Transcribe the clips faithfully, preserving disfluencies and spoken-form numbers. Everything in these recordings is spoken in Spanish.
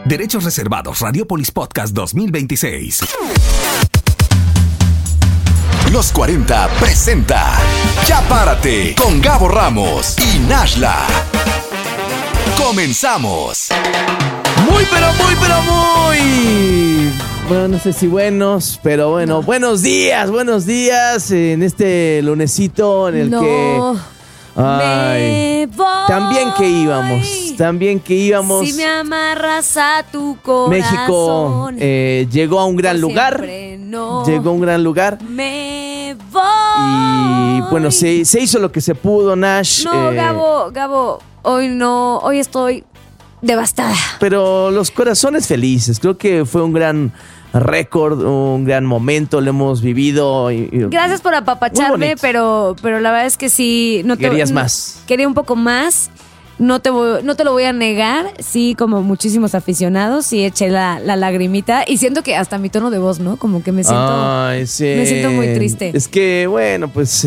Derechos reservados. Radiopolis Podcast dos mil veintiséis. Los cuarenta presenta Ya Párate con Gabo Ramos y Nashla. Comenzamos. Muy, pero muy, pero muy... Bueno, no sé si buenos, pero bueno, no. buenos días, buenos días en este lunesito en el no. que... Ay, me voy. También que íbamos, también que íbamos. Si me amarras a tu corazón. México eh, llegó a un gran lugar. No. Llegó a un gran lugar. Me voy. Y bueno, se, se hizo lo que se pudo, Nash. No, eh, Gabo, Gabo, hoy no, hoy estoy devastada. Pero los corazones felices, creo que fue un gran récord, un gran momento, lo hemos vivido. Y, y Gracias por apapacharme, pero, pero la verdad es que sí. No te, Querías no, más. Quería un poco más. No te, voy, no te lo voy a negar. Sí, como muchísimos aficionados, sí eché la, la lagrimita. Y siento que hasta mi tono de voz, ¿no? Como que me siento, Ay, sí. me siento muy triste. Es que, bueno, pues...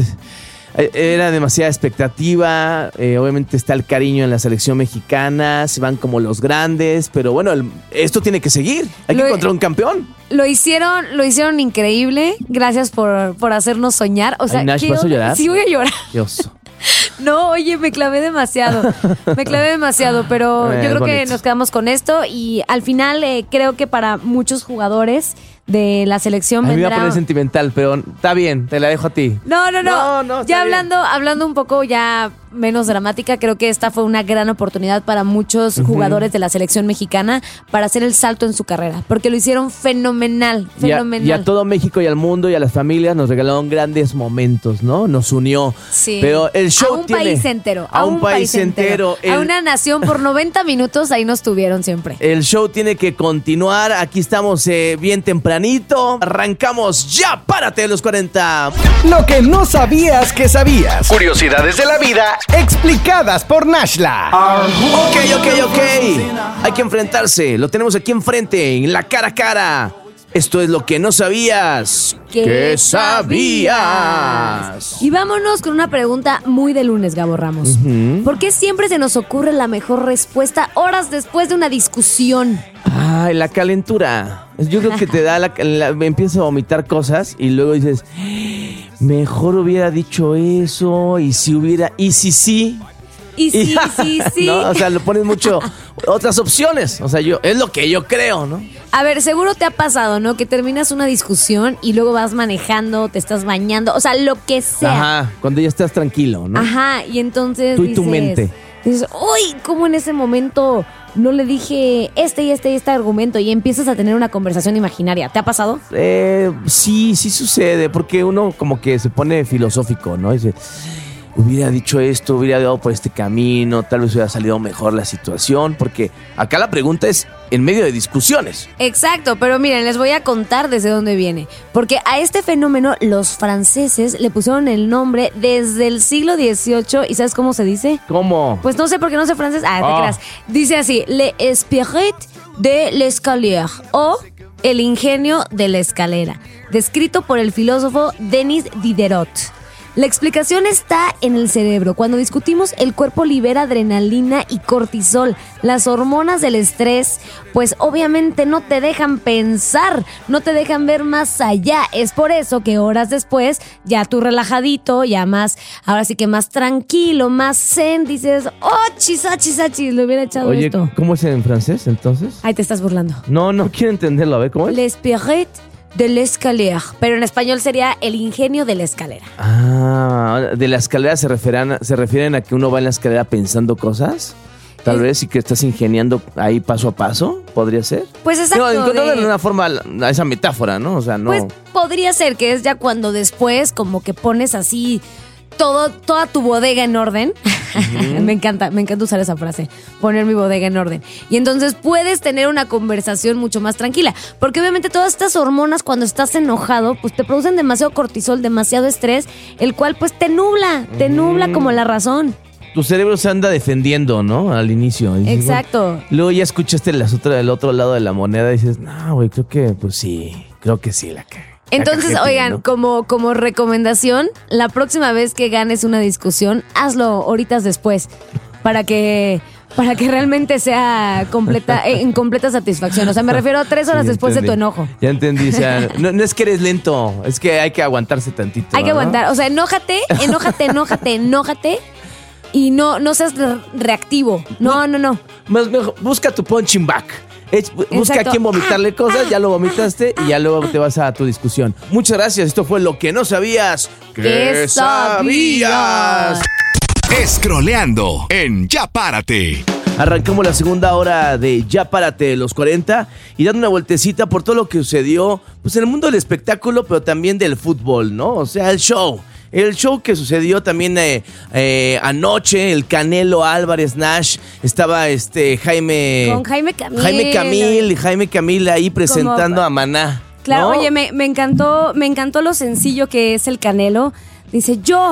Era demasiada expectativa, eh, obviamente está el cariño en la selección mexicana, se van como los grandes, pero bueno, el, esto tiene que seguir, hay lo, que encontrar un campeón. Lo hicieron, lo hicieron increíble, gracias por, por hacernos soñar. O sea, Ay, Nash, ¿vas a llorar? Sí voy a llorar. Dios. No, oye, me clavé demasiado, me clavé demasiado, pero eh, yo creo bonito. que nos quedamos con esto y al final eh, creo que para muchos jugadores de la selección A mí me vendrá... va a poner sentimental, pero está bien, te la dejo a ti. No, no, no. No, no, está ya bien. hablando, hablando un poco ya menos dramática, creo que esta fue una gran oportunidad para muchos uh-huh. jugadores de la selección mexicana para hacer el salto en su carrera, porque lo hicieron fenomenal, fenomenal. Y a, y a todo México y al mundo y a las familias nos regalaron grandes momentos, ¿no? Nos unió. Sí. Pero el show a un tiene... país entero. A, a un, un país, país entero. entero. El, a una nación por noventa minutos, ahí nos tuvieron siempre. El show tiene que continuar. Aquí estamos eh, bien tempranito. Arrancamos Ya Párate los cuarenta. Lo que no sabías que sabías. Curiosidades de la vida explicadas por Nashla. Ok, ok, ok. Hay que enfrentarse. Lo tenemos aquí enfrente, en la cara a cara. Esto es lo que no sabías. ¿Qué, ¿Qué sabías? Y vámonos con una pregunta muy de lunes, Gabo Ramos. Uh-huh. ¿Por qué siempre se nos ocurre la mejor respuesta horas después de una discusión? Ay, la calentura. Yo creo que te da la, la... Empiezas a vomitar cosas y luego dices... Mejor hubiera dicho eso. Y si hubiera... Y si sí... Y sí, sí, sí. ¿No? O sea, lo pones mucho otras opciones. O sea, yo es lo que yo creo, ¿no? A ver, seguro te ha pasado, ¿no? Que terminas una discusión y luego vas manejando, te estás bañando, o sea, lo que sea. Ajá, cuando ya estás tranquilo, ¿no? Ajá, y entonces Tú y dices, tu mente. Dices, uy, ¿cómo en ese momento no le dije este y este y este argumento? Y empiezas a tener una conversación imaginaria. ¿Te ha pasado? Eh, sí, sí sucede, porque uno como que se pone filosófico, ¿no? Dice... Hubiera dicho esto, hubiera dado por este camino, tal vez hubiera salido mejor la situación, porque acá la pregunta es en medio de discusiones. Exacto, pero miren, les voy a contar desde dónde viene. Porque a este fenómeno los franceses le pusieron el nombre desde el siglo dieciocho. ¿Y sabes cómo se dice? ¿Cómo? Pues no sé por qué no sé francés. Ah, te Oh. creas. Dice así, le spirit de l'escalier o el ingenio de la escalera, descrito por el filósofo Denis Diderot. La explicación está en el cerebro. Cuando discutimos, el cuerpo libera adrenalina y cortisol, las hormonas del estrés, pues obviamente no te dejan pensar, no te dejan ver más allá. Es por eso que horas después, ya tú relajadito, ya más, ahora sí que más tranquilo, más zen, dices, oh, chisa, chisa, chis, le hubiera echado Oye, esto. ¿cómo es en francés entonces? Ay, te estás burlando. No, no quiero entenderlo. A ver, ¿cómo es? L'esprit de l'escalier, pero en español sería el ingenio de la escalera. Ah, de la escalera se refieren, se refieren a que uno va en la escalera pensando cosas. Tal Eh. vez y que estás ingeniando ahí paso a paso, podría ser. Pues exacto. No, encontrando de- en una forma a esa metáfora, ¿no? O sea, no. Pues podría ser que es ya cuando después como que pones así todo, toda tu bodega en orden. Uh-huh. me encanta, me encanta usar esa frase, poner mi bodega en orden. Y entonces puedes tener una conversación mucho más tranquila, porque obviamente todas estas hormonas cuando estás enojado, pues te producen demasiado cortisol, demasiado estrés, el cual pues te nubla, te uh-huh. nubla como la razón. Tu cerebro se anda defendiendo, ¿no? Al inicio. Y dices, Exacto. bueno, luego ya escuchaste las otras, el otro lado de la moneda y dices, no, güey, creo que, pues sí, creo que sí la cagué. Entonces, La oigan, ¿no? como, como recomendación, la próxima vez que ganes una discusión, hazlo horitas después, para que, para que realmente sea completa, en completa satisfacción. O sea, me refiero a tres horas Sí, después entendí. de tu enojo. Ya entendí, o sea, no, no es que eres lento, es que hay que aguantarse tantito. Hay que ¿no? aguantar. O sea, enójate, enójate, enójate, enójate. Y no, no seas re- reactivo. No, no, no. Más mejor, busca tu punching back. Es- busca Exacto. a quién vomitarle cosas, ya lo vomitaste y ya luego te vas a tu discusión. Muchas gracias, esto fue lo que no sabías. ¿Qué sabías? Escroleando en Ya Párate. Arrancamos la segunda hora de Ya Párate de los cuarenta y dando una vueltecita por todo lo que sucedió pues en el mundo del espectáculo, pero también del fútbol, ¿no? O sea, el show. El show que sucedió también eh, eh, anoche, el Canelo Álvarez Nash, estaba este Jaime... Con Jaime Camil. Jaime Camil y Jaime Camil ahí presentando a Maná. Claro, ¿no? oye, me, me encantó, me encantó lo sencillo que es el Canelo. Dice, yo,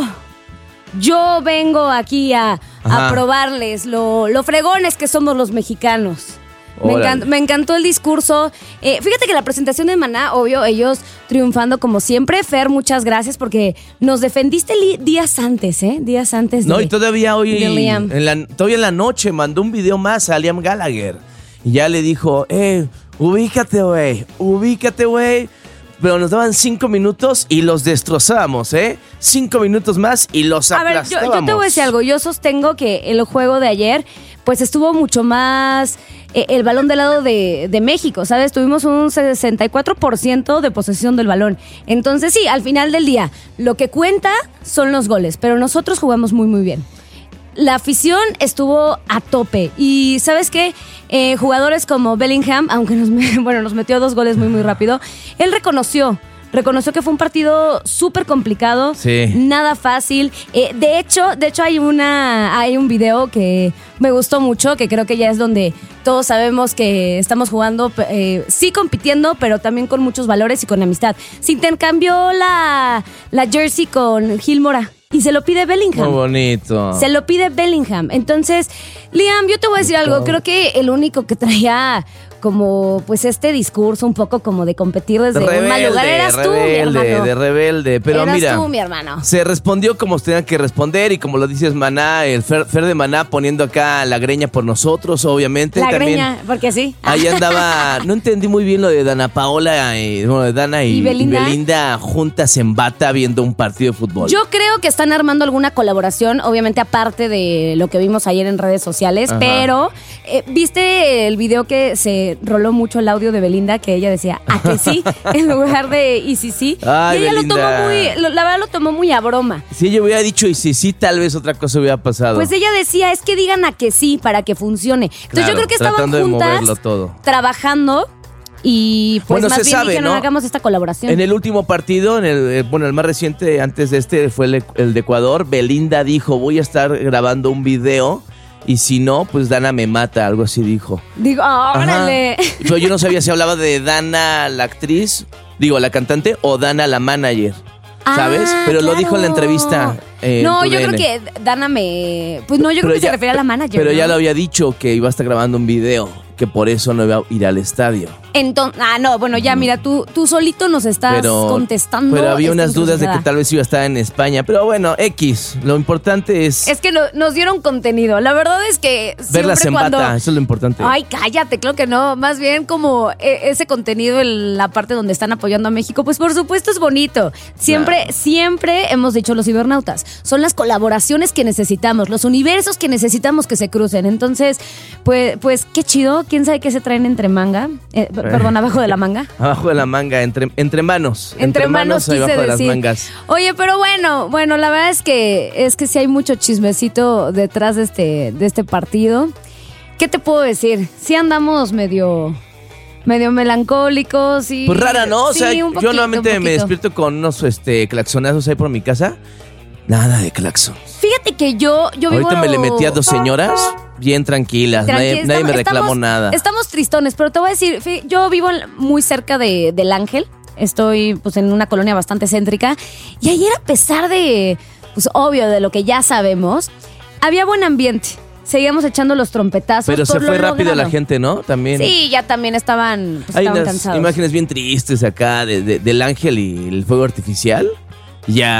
yo vengo aquí a, Ajá. a probarles lo, lo fregones que somos los mexicanos. Me, Órale. encantó, me encantó el discurso. Eh, fíjate que la presentación de Maná, obvio, ellos triunfando como siempre. Fer, muchas gracias porque nos defendiste li- días antes, ¿eh? Días antes de... No, y todavía hoy, de Liam. en la, todavía en la noche mandó un video más a Liam Gallagher. Y ya le dijo, eh, ubícate, güey, ubícate, güey. Pero nos daban cinco minutos y los destrozábamos, ¿eh? Cinco minutos más y los A ver, yo, aplastábamos. yo te voy a decir algo. Yo sostengo que el juego de ayer, pues estuvo mucho más eh, el balón del lado de, de México, ¿sabes? Tuvimos un sesenta y cuatro por ciento de posesión del balón. Entonces, sí, al final del día, lo que cuenta son los goles, pero nosotros jugamos muy, muy bien. La afición estuvo a tope. Y ¿sabes qué? Eh, jugadores como Bellingham, aunque nos, me- bueno, nos metió dos goles muy, muy rápido, él reconoció. Reconoció que fue un partido súper complicado, Sí. nada fácil. Eh, de hecho, de hecho hay una, hay un video que me gustó mucho, que creo que ya es donde todos sabemos que estamos jugando, eh, sí compitiendo, pero también con muchos valores y con amistad. Se intercambió la, la jersey con Gil Mora y se lo pide Bellingham. Muy bonito. Se lo pide Bellingham. Entonces, Liam, yo te voy a decir algo. Creo que el único que traía como pues este discurso un poco como de competir desde un mal lugar eras tú, mi rebelde, hermano. de rebelde. Pero eras mira, tú, mi hermano. se respondió como se tenía que responder y como lo dices Maná, el Fer, Fer de Maná poniendo acá la greña por nosotros, obviamente. La También greña, porque sí. ahí andaba, no entendí muy bien lo de Dana Paola, y, bueno, de Dana y, ¿Y Belinda? y Belinda juntas en bata viendo un partido de fútbol. Yo creo que están armando alguna colaboración, obviamente aparte de lo que vimos ayer en redes sociales, Ajá. pero eh, ¿viste el video que se roló mucho el audio de Belinda que ella decía a que sí en lugar de y sí sí? Ay, y ella Belinda. lo tomó muy, lo- la verdad lo tomó muy a broma. Si ella hubiera dicho y si sí, tal vez otra cosa hubiera pasado. Pues ella decía, es que digan a que sí para que funcione. Entonces Claro, yo creo que estaban tratando de juntas moverlo todo. trabajando y pues Bueno, más se bien sabe, dijeron, ¿no? hagamos esta colaboración. En el último partido, en el, eh, bueno, el más reciente antes de este fue el, el de Ecuador, Belinda dijo, voy a estar grabando un video y si no, pues Dana me mata, algo así dijo. Digo, Ajá. órale. Yo, yo no sabía si hablaba de Dana la actriz, digo, la cantante, o Dana la manager, ¿sabes? Ah, Pero lo dijo en la claro. entrevista. eh, en No, tu yo D N. creo que Dana me... Pues no, yo creo Pero que se ya- refiere a la manager. Pero ¿no? ya lo había dicho que iba a estar grabando un video, que por eso no iba a ir al estadio. Entonces, ah, no, bueno, ya mira, tú, tú solito nos estás Pero, contestando. pero había esta unas dudas de que encrucijada. tal vez iba a estar en España. Pero bueno, X. Lo importante es, Es que no- nos dieron contenido. La verdad es que verlas siempre en cuando... bata. Eso es lo importante. Ay, cállate, claro que no. Más bien como eh, ese contenido en la parte donde están apoyando a México, pues por supuesto es bonito. Siempre, Claro. siempre hemos dicho los cibernautas. Son las colaboraciones que necesitamos, los universos que necesitamos que se crucen. Entonces, pues, pues qué chido. ¿Quién sabe qué se traen entre manga? Eh, p- perdón, abajo de la manga. Abajo de la manga, entre, entre manos. Entre, manos, quise abajo de las decir. mangas. Oye, pero bueno, bueno, la verdad es que es que sí hay mucho chismecito detrás de este, de este partido. ¿Qué te puedo decir? Sí andamos medio, medio melancólicos y. Pues rara, ¿no? O sí, sea, un yo poquito, normalmente un me poquito. despierto con unos este, claxonazos ahí por mi casa. Nada de claxon. Fíjate que yo, yo vivo. Ahorita me le metí a dos señoras bien tranquilas. Tranqui- nadie, nadie me estamos- reclamó estamos- nada. Estamos tristones, pero te voy a decir, fí- yo vivo en- muy cerca de, del Ángel. Estoy pues en una colonia bastante céntrica. Y ayer, a pesar de, pues obvio, de lo que ya sabemos, había buen ambiente. Seguíamos echando los trompetazos. Pero se por lo fue rápido la logrado. gente, ¿no? También. Sí, ya también estaban, pues, Hay estaban unas cansados. imágenes bien tristes acá de- de- del ángel y el fuego artificial. Ya,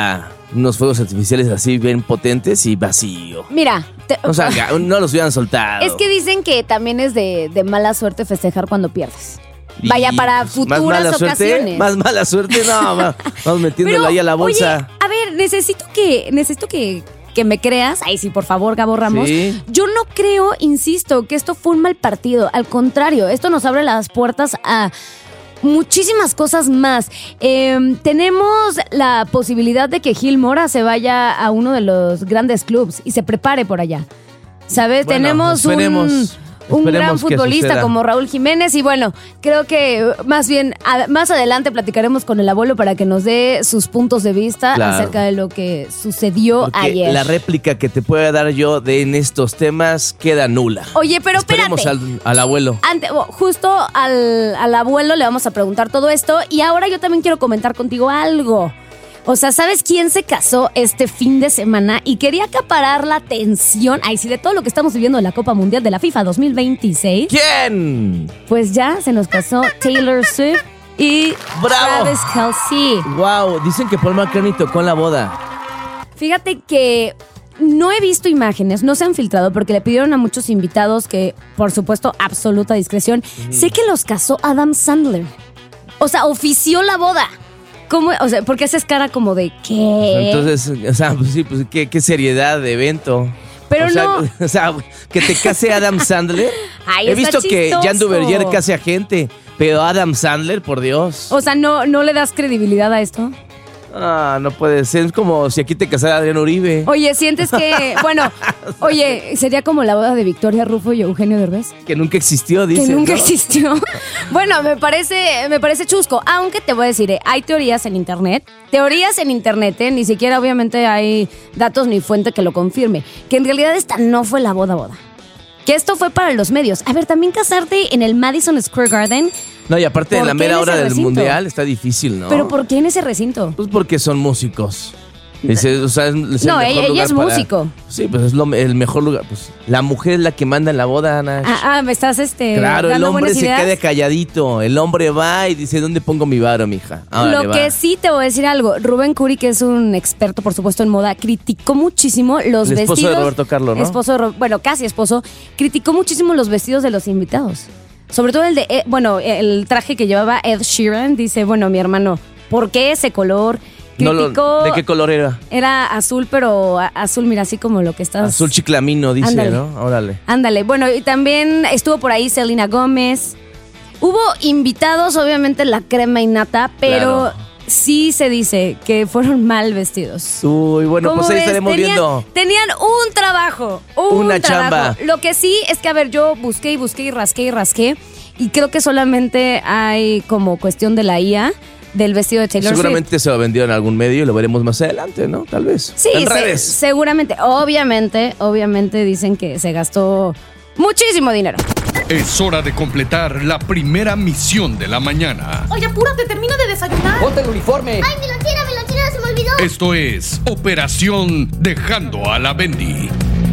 unos fuegos artificiales así bien potentes y vacío. Mira, te- O sea, no los hubieran soltado. es que dicen que también es de, de mala suerte festejar cuando pierdes. Y, Vaya, para pues, futuras más mala suerte, ocasiones. Más mala suerte, no, va- vamos metiéndolo Pero, ahí a la bolsa. Oye, a ver, necesito que, necesito que, que me creas. Ay, sí, por favor, Gabo Ramos. Sí. Yo no creo, insisto, que esto fue un mal partido. Al contrario, esto nos abre las puertas a muchísimas cosas más. Eh, tenemos la posibilidad de que Gil Mora se vaya a uno de los grandes clubes y se prepare por allá. ¿Sabes? Bueno, Tenemos un... esperemos. Un gran Esperemos que futbolista suceda. como Raúl Jiménez y bueno, creo que más bien a- más adelante platicaremos con el abuelo para que nos dé sus puntos de vista Claro. acerca de lo que sucedió Porque ayer. la réplica que te pueda dar yo de en estos temas queda nula. Oye, pero Esperemos espérate. al, al abuelo. Ante- oh, justo al, al abuelo le vamos a preguntar todo esto y ahora yo también quiero comentar contigo algo. O sea, ¿sabes quién se casó este fin de semana y quería acaparar la atención? Ay, sí, de todo lo que estamos viviendo en la Copa Mundial de la FIFA dos mil veintiséis. ¿Quién? Pues ya se nos casó Taylor Swift y ¡Bravo! Travis Kelce. Wow, dicen que Paul McCartney tocó en la boda. Fíjate que no he visto imágenes, no se han filtrado porque le pidieron a muchos invitados que, por supuesto, absoluta discreción. Sé que los casó Adam Sandler. O sea, ofició la boda. ¿Cómo? O sea, porque haces cara como de ¿qué? Entonces, o sea, pues sí, pues qué, qué seriedad de evento. Pero o sea, no. O sea, que te case Adam Sandler. Ay, He está visto que chistoso. Jan Duverger case a gente, pero Adam Sandler, por Dios. O sea, ¿no, ¿no le das credibilidad a esto? Ah, no puede ser. Es como si aquí te casara Adrián Uribe. Oye, sientes que... Bueno, oye, sería como la boda de Victoria Rufo y Eugenio Derbez. Que nunca existió, dice. Que nunca ¿no? existió. Bueno, me parece, me parece chusco. Aunque te voy a decir, eh, hay teorías en internet. Teorías en internet, eh, ni siquiera obviamente hay datos ni fuente que lo confirme. Que en realidad esta no fue la boda boda. Que esto fue para los medios. A ver, también casarte en el Madison Square Garden. No, y aparte de ¿Por la qué mera en hora ese del recinto? mundial está difícil, ¿no? ¿Pero por qué en ese recinto? Pues porque son músicos. Ese, o sea, es, es el No, mejor ella- ella lugar es para- músico. Sí, pues es lo- el mejor lugar. Pues la mujer es la que manda en la boda, Nash. Ah, ah, me estás este, Claro, el dando hombre buenas se ideas. queda calladito. El hombre va y dice, ¿dónde pongo mi varo, mija? Órale, Lo va. que sí te voy a decir algo. Rubén Curi, que es un experto, por supuesto, en moda, criticó muchísimo los El esposo vestidos. de Roberto Carlos, ¿no? Esposo de Ro- bueno, casi esposo. Criticó muchísimo los vestidos de los invitados. Sobre todo el de, eh, bueno, el traje que llevaba Ed Sheeran. Dice, bueno, mi hermano, ¿por qué ese color? No lo- Criticó. ¿De qué color era? Era azul, pero a- azul, mira, así como lo que estás. Azul chiclamino, dice, Ándale. ¿no? Órale. Ándale, bueno, y también estuvo por ahí Selena Gómez. Hubo invitados, obviamente la crema innata, pero Claro. sí se dice que fueron mal vestidos. Uy, bueno, ¿Cómo pues ahí ves? estaremos Tenían- viendo. Tenían un trabajo, un Una trabajo. chamba. Lo que sí es que, a ver, yo busqué y busqué y rasqué y rasqué y creo que solamente hay como cuestión de la I A del vestido de Taylor Swift. Seguramente se lo vendió en algún medio y lo veremos más adelante, ¿no? Tal vez. Sí, en se- redes. seguramente, obviamente, obviamente dicen que se gastó muchísimo dinero. Es hora de completar la primera misión de la mañana. Oye, apúrate, termino de desayunar. Ponte el uniforme. ¡Ay, mi lonchera, mi lonchera, se me olvidó! Esto es Operación Dejando a la Bendy.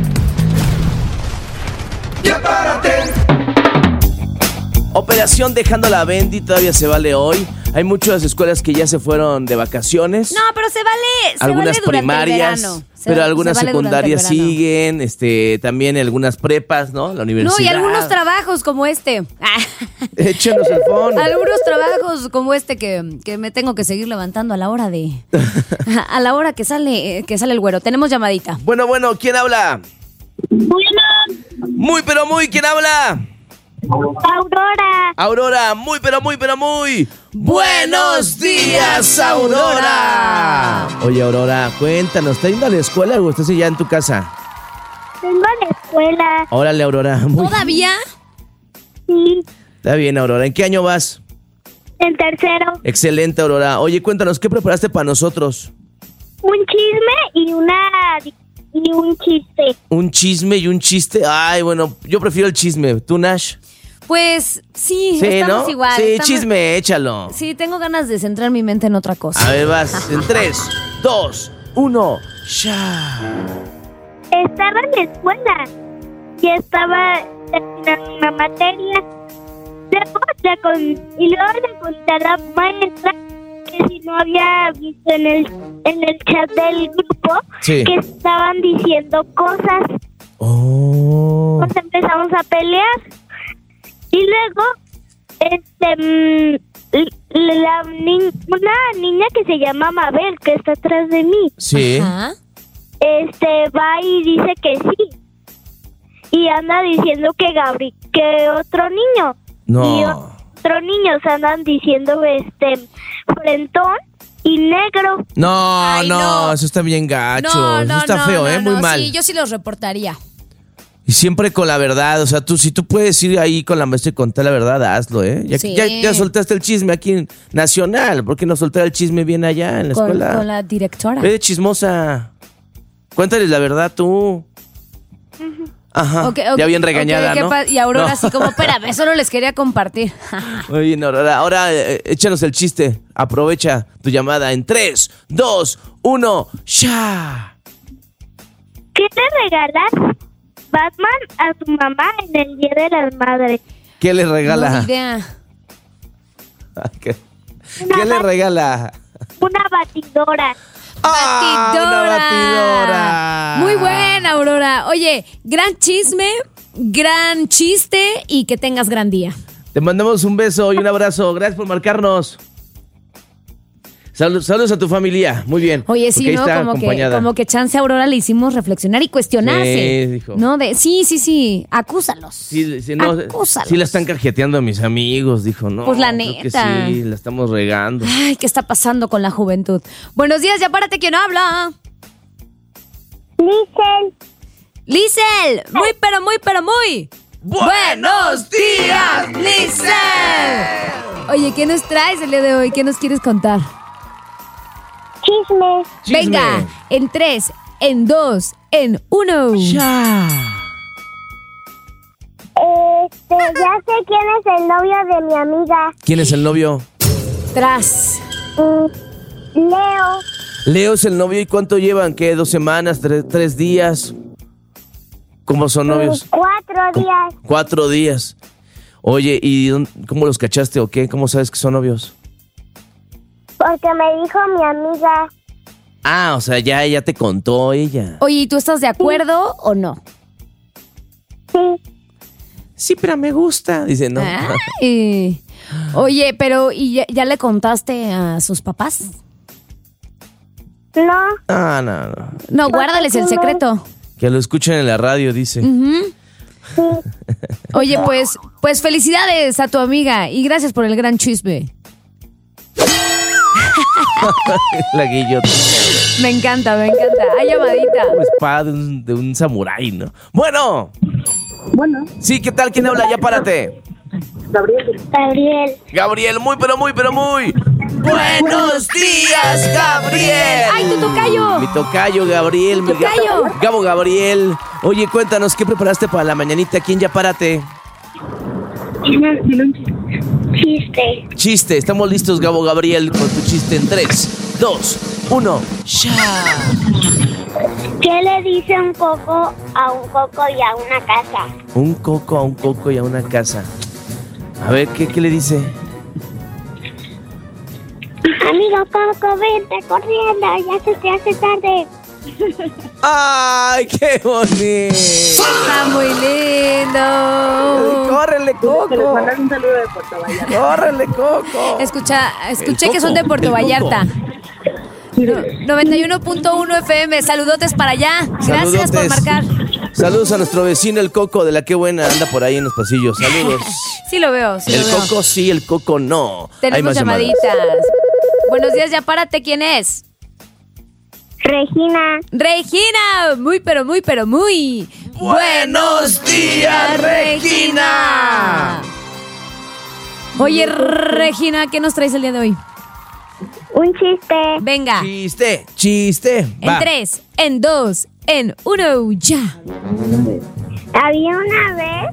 Operación Dejando la Bendy todavía se vale hoy. Hay muchas escuelas que ya se fueron de vacaciones. No, pero se vale, se algunas vale durante primarias, el verano. Se- pero se algunas vale durante secundarias el verano. siguen, este, también algunas prepas, ¿no? La universidad. No, y algunos trabajos como este. Échenos el phone. Algunos trabajos como este que, que me tengo que seguir levantando a la hora de. A la hora que sale, que sale el güero. Tenemos llamadita. Bueno, bueno, ¿quién habla? Muy, pero muy, ¿quién habla? Aurora. Aurora, muy, pero muy, pero muy. ¡Buenos días, Aurora! Oye, Aurora, cuéntanos, ¿estás yendo a la escuela o estás ya en tu casa? Vengo a la escuela. Órale, Aurora. Muy ¿Todavía? Sí, Está bien, Aurora. ¿En qué año vas? en tercero. Excelente, Aurora. Oye, cuéntanos, ¿qué preparaste para nosotros? Un chisme y una y un chiste. ¿Un chisme y un chiste? Ay, bueno, yo prefiero el chisme. ¿Tú, Nash? Pues sí, Sí, estamos ¿no? igual. Sí, estamos- chisme, échalo. Sí, tengo ganas de centrar mi mente en otra cosa. A ver, vas. En tres, dos, uno. ¡Ya! Estaba en la escuela y estaba terminando una materia. Luego le con- y luego le conté a la maestra que que si no había visto en el en el chat del grupo Sí. que estaban diciendo cosas. Oh. Nos empezamos a pelear y luego este mm, la ni- una niña que se llama Mabel, que está atrás de mí, Sí. Ajá. este va y dice que sí y anda diciendo que Gabri que otro niño y No. otro niño se andan diciendo este frentón y negro. No, Ay, no, no. eso está bien gacho. No, eso no, está no, feo, no, ¿eh? Muy no, mal. Sí, yo sí los reportaría. Y siempre con la verdad, o sea, tú si tú puedes ir ahí con la maestra y contar la verdad, hazlo, ¿eh? Ya, Sí. ya, ya soltaste el chisme aquí en Nacional, ¿por qué no soltar el chisme bien allá en la Con, escuela? con la directora. Ve de chismosa. Cuéntales la verdad tú. Ajá. Ok, ok, ya bien ok, regañada, ¿qué ¿no? pa- Y Aurora No. así como, espérame, solo les quería compartir. Muy bien, Aurora. Ahora eh, échanos el chiste. Aprovecha tu llamada en tres, dos, uno, ¡ya! ¿Qué le regalas Batman a tu mamá en el Día de las Madres? ¿Qué le No, regala? ni idea. ¿Qué, Una ¿Qué le bat- regala? Una batidora. ¡Ah, una Batidora. batidora! Muy buena, Aurora. Oye, gran chisme, gran chiste y que tengas gran día. Te mandamos un beso y un abrazo. Gracias por marcarnos. Salud- saludos a tu familia. Muy bien. Oye, Porque sí, ahí ¿no? está Como que, acompañada. como que chance a Aurora le hicimos reflexionar y cuestionarse. Sí, dijo. No, de, sí, sí, sí, acúsalos. Sí, sí, no, Acúsalos. sí la están cajeteando a mis amigos, dijo. No, Pues la creo que neta. sí, la estamos regando. Ay, ¿qué está pasando con la juventud? Buenos días, ya párate, ¿quién habla? Lizel, Lisel, muy, pero muy, pero muy. ¡Buenos días, Lisel! Oye, ¿qué nos traes el día de hoy? ¿Qué nos quieres contar? chisme. Chisme. Venga, en tres, en dos, en uno. Ya. Este, ya sé quién es el novio de mi amiga. ¿Quién es el novio? Tras. Mm, Leo. Leo es el novio. ¿Y cuánto llevan? ¿Qué? ¿Dos semanas? ¿Tres, tres días? ¿Cómo son novios? Mm, Cuatro días. Cuatro días. Oye, ¿y dónde- cómo los cachaste o qué? ¿Cómo sabes que son novios? Porque me dijo mi amiga. Ah, o sea, ya ella te contó ella. Oye, ¿y tú estás de acuerdo o no? Sí. Sí, pero me gusta. Dice, no. Ay. Oye, pero ¿y ya, ya le contaste a sus papás? No. Ah, no, no. No, guárdales el secreto. Que lo escuchen en la radio, dice. Oye, pues, pues felicidades a tu amiga y gracias por el gran chisme. La guillota. Me encanta, me encanta. Hay llamadita. Una espada de un, de un samurái, ¿no? Bueno. Bueno, Sí, ¿qué tal? ¿Quién habla? Ya párate. Gabriel, Gabriel. Gabriel, muy, pero muy, pero muy. ¡Buenos días, Gabriel! ¡Ay, tu tocayo! Mi tocayo, Gabriel. Mi Tocayo. Ga- Gabo Gabriel. Oye, cuéntanos, ¿qué preparaste para la mañanita? ¿Quién ya párate? Chiste. Chiste, estamos listos, Gabo Gabriel, con tu chiste en tres, dos, uno, ¡ya! ¿Qué le dice un coco a un coco y a una casa? Un coco a un coco y a una casa. A ver, ¿qué, qué le dice? Amigo coco, vente corriendo, ya se te hace tarde. ¡Ay, qué bonito! Está muy lindo. ¡Córrele, que les coco! mandan un saludo de Puerto Vallarta. ¡Córrele, coco! Escucha, escuché El que son de coco, Puerto el Vallarta. Sí, No- noventa y uno punto uno F M, saludotes para allá. Gracias por Saludotes. marcar. Saludos a nuestro vecino, el coco, de la que buena anda por ahí en los pasillos. Saludos. Sí lo veo, sí El lo veo. coco sí, el coco no. Hay Tenemos más llamadas. llamaditas. Buenos días, ya párate, ¿quién es? Regina. Regina, muy pero muy pero muy. Buenos días, Regina. Oye, Regina, ¿qué nos traes el día de hoy? Un chiste. Venga, Chiste, chiste. en Va. tres, en dos, en uno, ya. Había una vez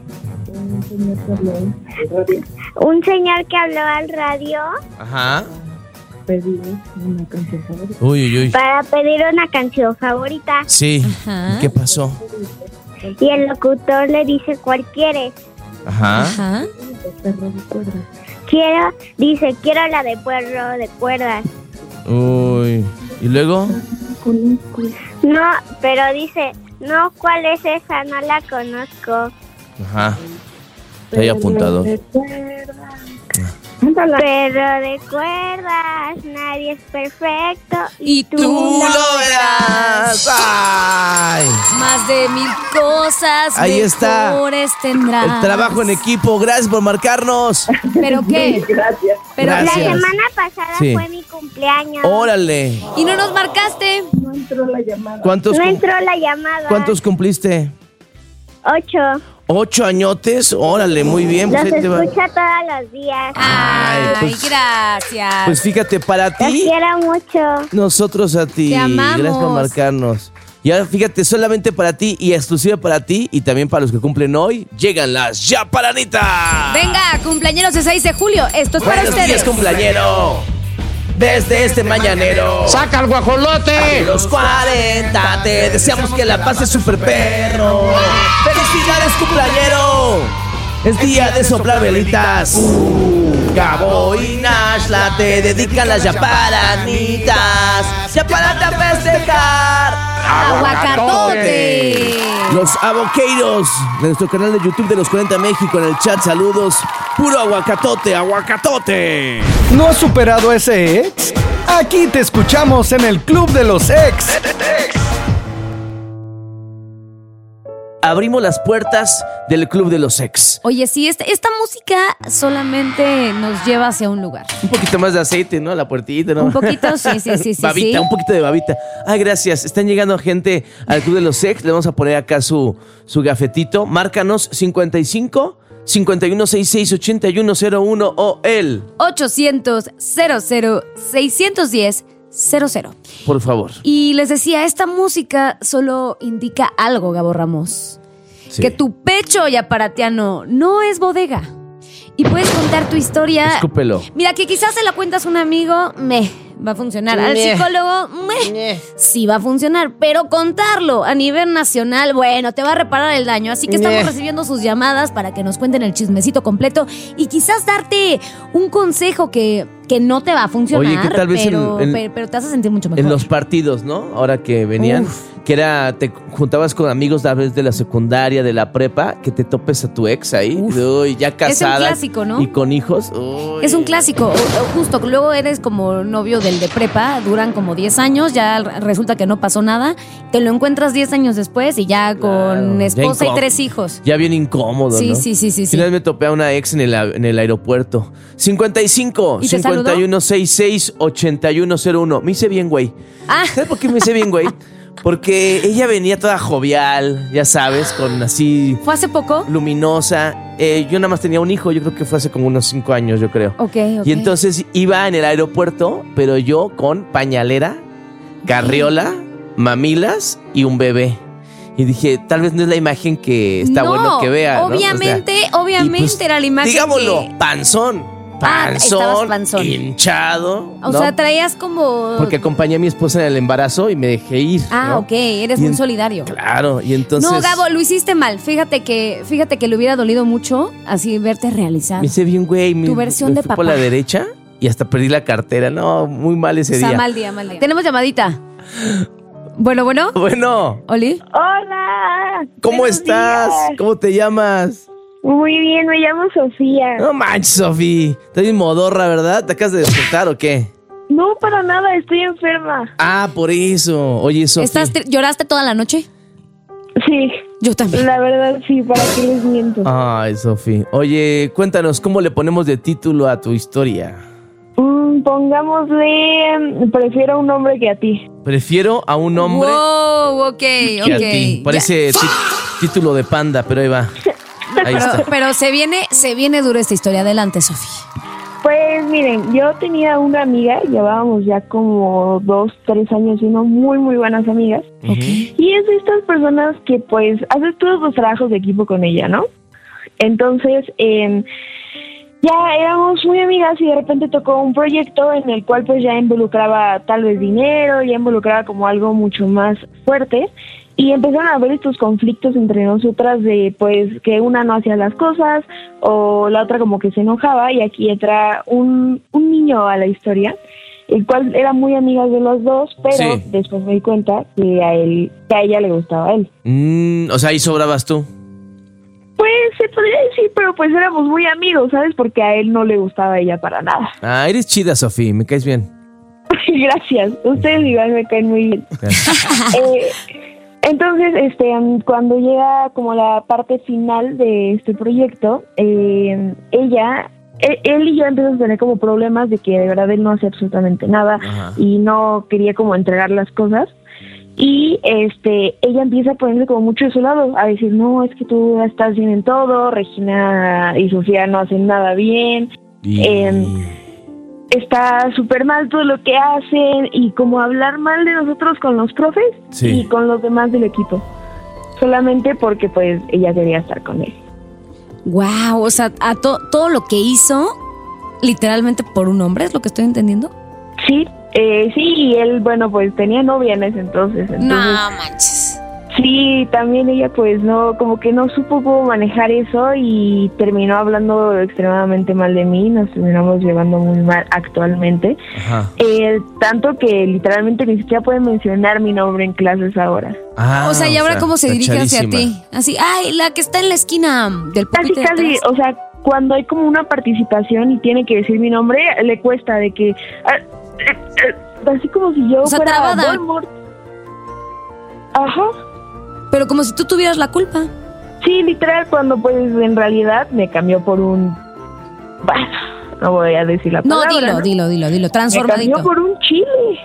un señor que habló al radio Ajá. pedí una canción favorita. Uy, uy, uy. para pedir una canción favorita. Sí. Ajá. ¿Qué pasó? Y el locutor le dice cuál quiere. Ajá. Ajá. Perro de cuerdas. Quiero, dice, quiero la de perro de cuerdas. Uy. ¿Y luego? Conozco. No, pero dice, no, ¿cuál es esa? No la conozco. Ajá. Está ahí apuntado. Perro de cuerdas. Cántala. Perro de cuerdas, nadie es perfecto. Y tú, ¡Tú lo verás! ¡Ay! Más de mil cosas Ahí está. mejores tendrás. El trabajo en equipo. Gracias por marcarnos. ¿Pero qué? Gracias. Pero La Gracias. semana pasada Sí. fue mi cumpleaños. Órale. ¿Y no nos marcaste? No entró la llamada. ¿Cuántos, No cum- entró la llamada. ¿Cuántos cumpliste? Ocho. ¿Ocho añotes? Órale, muy bien. Los Pues, ahí te va. escucha todos los días. Ay, pues- gracias. Pues fíjate, para Los ti, quiero mucho. nosotros a ti. Te amamos. Gracias por marcarnos. Y ahora fíjate, solamente para ti y exclusiva para ti y también para los que cumplen hoy, llegan las Yaparanitas. Venga, cumpleaños de seis de julio. Esto es para Buenos ustedes. días, cumpleañero. Desde este mañanero. ¡Saca el guajolote! Los cuarenta, te deseamos que la pases super perro. ¡Felicidades, cumpleañero! Es día de soplar velitas. Gabo y Nashla te dedican las yaparanitas. Yaparate a festejar. Aguacatote. Los aboqueiros de nuestro canal de YouTube de los cuarenta México en el chat, saludos. Puro aguacatote, aguacatote. ¿No has superado a ese ex? Aquí te escuchamos en el Club de los Ex. Abrimos las puertas del Club de los Ex. Oye, sí, esta, esta música solamente nos lleva hacia un lugar. Un poquito más de aceite, ¿no? La puertita, ¿no? Un poquito, sí, sí, sí, sí. Babita, sí. un poquito de babita. Ay, gracias. Están llegando gente al Club de los Ex. Le vamos a poner acá su, su gafetito. Márcanos cincuenta y cinco, cincuenta y uno sesenta y seis, ochenta y uno cero uno o el. ochocientos, cero cero, seiscientos diez, cero cero. Por favor. Y les decía, esta música solo indica algo, Gabo Ramos. Sí. Que tu pecho yaparatiano no es bodega. Y puedes contar tu historia. Escúpelo. Mira, que quizás se la cuentas a un amigo, me va a funcionar. Al Meh. psicólogo, me sí va a funcionar. Pero contarlo a nivel nacional, bueno, te va a reparar el daño. Así que estamos Meh. recibiendo sus llamadas para que nos cuenten el chismecito completo y quizás darte un consejo que, que no te va a funcionar. Oye, que tal vez pero, en- en- pero, pero te hace sentir mucho mejor. En los partidos, ¿no? Ahora que venían, Uf. que era, te juntabas con amigos tal vez de la secundaria, de la prepa, que te topes a tu ex ahí, Uf. uy, ya casada. clásico, ¿no? Y con hijos. Uy. Es un clásico, o- o justo, luego eres como novio del de prepa, duran como diez años, ya r- resulta que no pasó nada, te lo encuentras diez años después y ya con Claro, ya esposa y incó- tres hijos. Ya bien incómodo, Sí, ¿no? sí, sí, sí, sí. Una vez me topé a una ex en el, a- en el aeropuerto. cincuenta y cinco, ¿Y te cincuenta y uno sesenta y seis, ochenta y uno cero uno. Me hice bien, güey. Ah. ¿Sabes por qué me hice bien, güey? Porque ella venía toda jovial, ya sabes, con así ¿Fue hace poco? luminosa. Eh, yo nada más tenía un hijo, yo creo que fue hace como unos cinco años, yo creo. Ok, ok. Y entonces iba en el aeropuerto, pero yo con pañalera, carriola, mamilas y un bebé. Y dije, tal vez no es la imagen que está No, bueno que vea, ¿no? obviamente, O sea, obviamente y pues, era la imagen digámoslo, que- panzón. Ah, estabas Panzón, panzón. hinchado. O ¿no? sea, traías como... Porque acompañé a mi esposa en el embarazo y me dejé ir. Ah, ¿no? ok, eres Y muy en- solidario. Claro, y entonces No, Gabo, lo hiciste mal. Fíjate que, fíjate que le hubiera dolido mucho así verte realizado. me hice bien, güey. me- Tu versión me de fui papá. por la derecha y hasta perdí la cartera. No, muy mal ese O sea, día. mal día, mal día. Tenemos llamadita. Bueno, bueno. Bueno, Oli. Hola. ¿cómo Buenos estás? días. ¿Cómo te llamas? Muy bien, me llamo Sofía. No manches, Sofi. Estás bien modorra, ¿verdad? ¿Te acabas de despertar o qué? No, para nada, estoy enferma. Ah, por eso. Oye, Sofi. ¿Estás tri- ¿Lloraste toda la noche? Sí, Yo también. la verdad sí, ¿para qué les miento? Ay, Sofi. Oye, cuéntanos, ¿cómo le ponemos de título a tu historia? Mm, pongámosle, mm, prefiero a un hombre que a ti. Prefiero a un hombre Wow, ok, que ok. a ti. Parece ti- título de panda, pero ahí va. Ahí Pero, está. pero se viene, se viene dura esta historia. Adelante, Sofi. Pues miren, yo tenía una amiga, llevábamos ya como dos, tres años siendo muy, muy buenas amigas. Y es de estas personas que pues haces todos los trabajos de equipo con ella, ¿no? Entonces, eh, ya éramos muy amigas y de repente tocó un proyecto en el cual pues ya involucraba tal vez dinero, ya involucraba como algo mucho más fuerte. y empezaron a haber estos conflictos entre nosotras de pues que una no hacía las cosas o la otra como que se enojaba, y aquí entra un, un niño a la historia, el cual era muy amiga de los dos, pero Sí. después me di cuenta que a él, que a ella le gustaba a él. Mm, o sea, ahí sobrabas tú. Pues se podría decir, pero pues éramos muy amigos, ¿sabes? Porque a él no le gustaba a ella para nada. Ah, eres chida, Sofía, me caes bien. Gracias, ustedes igual me caen muy bien. eh, entonces, este, cuando llega como la parte final de este proyecto, eh, ella, él, él y yo empezamos a tener como problemas de que de verdad él no hacía absolutamente nada. Ajá. Y no quería como entregar las cosas. Y este, ella empieza a ponerse como mucho de su lado, a decir, no, es que tú estás bien en todo, Regina y Sofía no hacen nada bien. Y... Eh, está súper mal todo lo que hacen, y como hablar mal de nosotros con los profes Sí. y con los demás del equipo, solamente porque pues ella quería estar con él. Wow, o sea, a to- todo lo que hizo, literalmente por un hombre, ¿es lo que estoy entendiendo? Sí, eh, sí, y él, bueno, pues tenía novia en ese entonces, entonces No manches. sí, también ella pues no, como que no supo cómo manejar eso y terminó hablando extremadamente mal de mí, nos terminamos llevando muy mal actualmente. Ajá. Eh, tanto que literalmente ni siquiera pueden mencionar mi nombre en clases ahora. Ah, o sea, ¿y ahora cómo se dirige hacia tachadísima. ti? Así, ay, la que está en la esquina del Casi, pupitre de casi, atrás. o sea, cuando hay como una participación y tiene que decir mi nombre, le cuesta de que... ah, eh, eh, así como si yo O sea, fuera trabada. Voldemort. Ajá. Pero como si tú tuvieras la culpa. Sí, literal, cuando pues en realidad me cambió por un... Bueno, no voy a decir la No, palabra. dilo, ¿no? dilo, dilo, dilo, Me transformadito. cambió por un chile.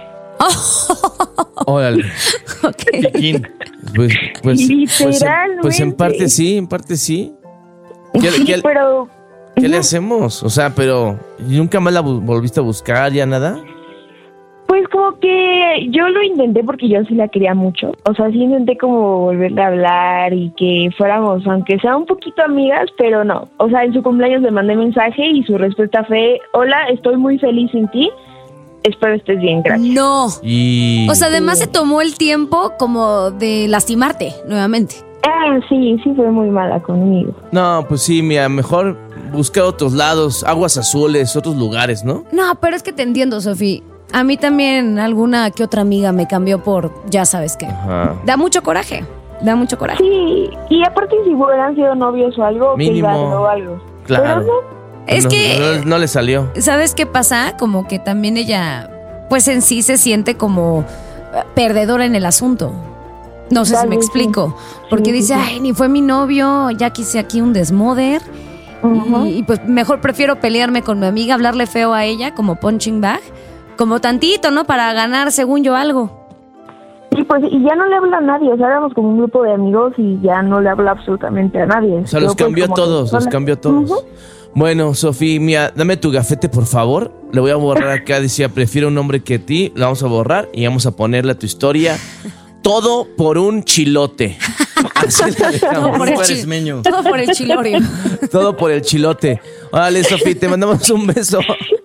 Órale. Ok. Piquín. Pues, pues, pues, en, Literalmente. pues en parte sí, en parte sí. ¿Qué, Sí, qué- pero... qué le hacemos? O sea, pero ¿nunca más la bu- volviste a buscar, ya nada? Pues como que yo lo intenté porque yo sí la quería mucho. O sea, sí intenté como volverle a hablar y que fuéramos, aunque sea un poquito amigas, pero no. O sea, en su cumpleaños le mandé mensaje y su respuesta fue, hola, estoy muy feliz sin ti. Espero estés bien, gracias. No. Y... O sea, además se tomó el tiempo como de lastimarte nuevamente. Ah, sí, sí fue muy mala conmigo. No, pues sí, mira, mejor buscar otros lados, aguas azules, otros lugares, ¿no? No, pero es que te entiendo, Sofi. A mí también alguna que otra amiga me cambió por ya sabes qué. Ajá. Da mucho coraje. Da mucho coraje. Sí, y aparte si hubieran sido novios o algo, que Mínimo. iban o algo. Claro. Pero no. Es No, que, No, no le salió. ¿sabes qué pasa? Como que también ella, pues en sí se siente como eh, perdedora en el asunto. No sé Tal si me vez sí. explico. Porque Sí, sí, dice, sí. ay, ni fue mi novio, ya quise aquí un desmoder. Ujú. y, y pues mejor prefiero pelearme con mi amiga, hablarle feo a ella, como punching bag. Como tantito, ¿no? Para ganar, según yo, algo. Y pues, y ya no le habla a nadie, o sea, éramos como un grupo de amigos y ya no le habla absolutamente a nadie. O sea, Yo, los pues, cambió a como que todos, los sola. cambió a todos. Ujú. Bueno, Sofía, mira, dame tu gafete, por favor. Le voy a borrar acá, decía, prefiero un hombre que a ti. La vamos a borrar y vamos a ponerle a tu historia. Todo por un chilote. Así la dejamos. Todo por el, chi- Cuaresmeño. todo por el chilorio. Todo por el chilote. Órale, Sofía, te mandamos un beso.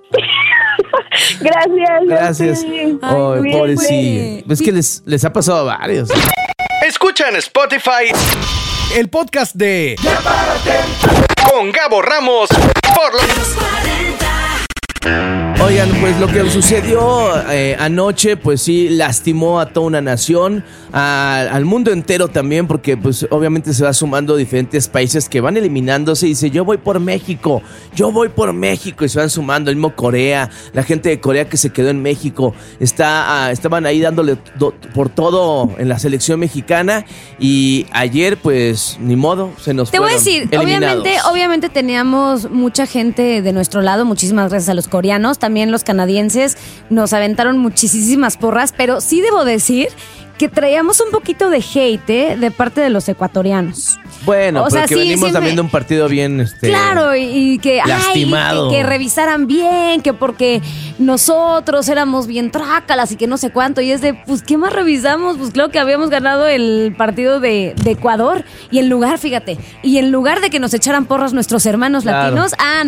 Gracias. Gracias. sí. Ay, Ay, bien, pobrecilla. güey. Es que les, les ha pasado a varios. Escucha en Spotify el podcast de con Gabo Ramos por los Oigan, pues lo que sucedió eh, anoche, pues sí, lastimó a toda una nación, a- al mundo entero también, porque pues obviamente se va sumando diferentes países que van eliminándose y dice, yo voy por México, yo voy por México, y se van sumando, el mismo Corea, la gente de Corea que se quedó en México, está, ah, estaban ahí dándole do- por todo en la selección mexicana, y ayer pues ni modo, se nos Te voy a fueron decir, eliminados. obviamente, obviamente teníamos mucha gente de nuestro lado, muchísimas gracias a los coreanos, también los canadienses nos aventaron muchísimas porras, pero sí debo decir que traíamos un poquito de hate, ¿eh? De parte de los ecuatorianos. Bueno, O pero sea, que sí, venimos siempre- también de un partido bien, este... Claro, y, y que, ay, lastimado. que, que revisaran bien, que porque nosotros éramos bien trácalas y que no sé cuánto. Y es de, pues, ¿qué más revisamos? Pues claro que habíamos ganado el partido de, de Ecuador. Y en lugar, fíjate, y en lugar de que nos echaran porras nuestros hermanos Claro. latinos, ah, no,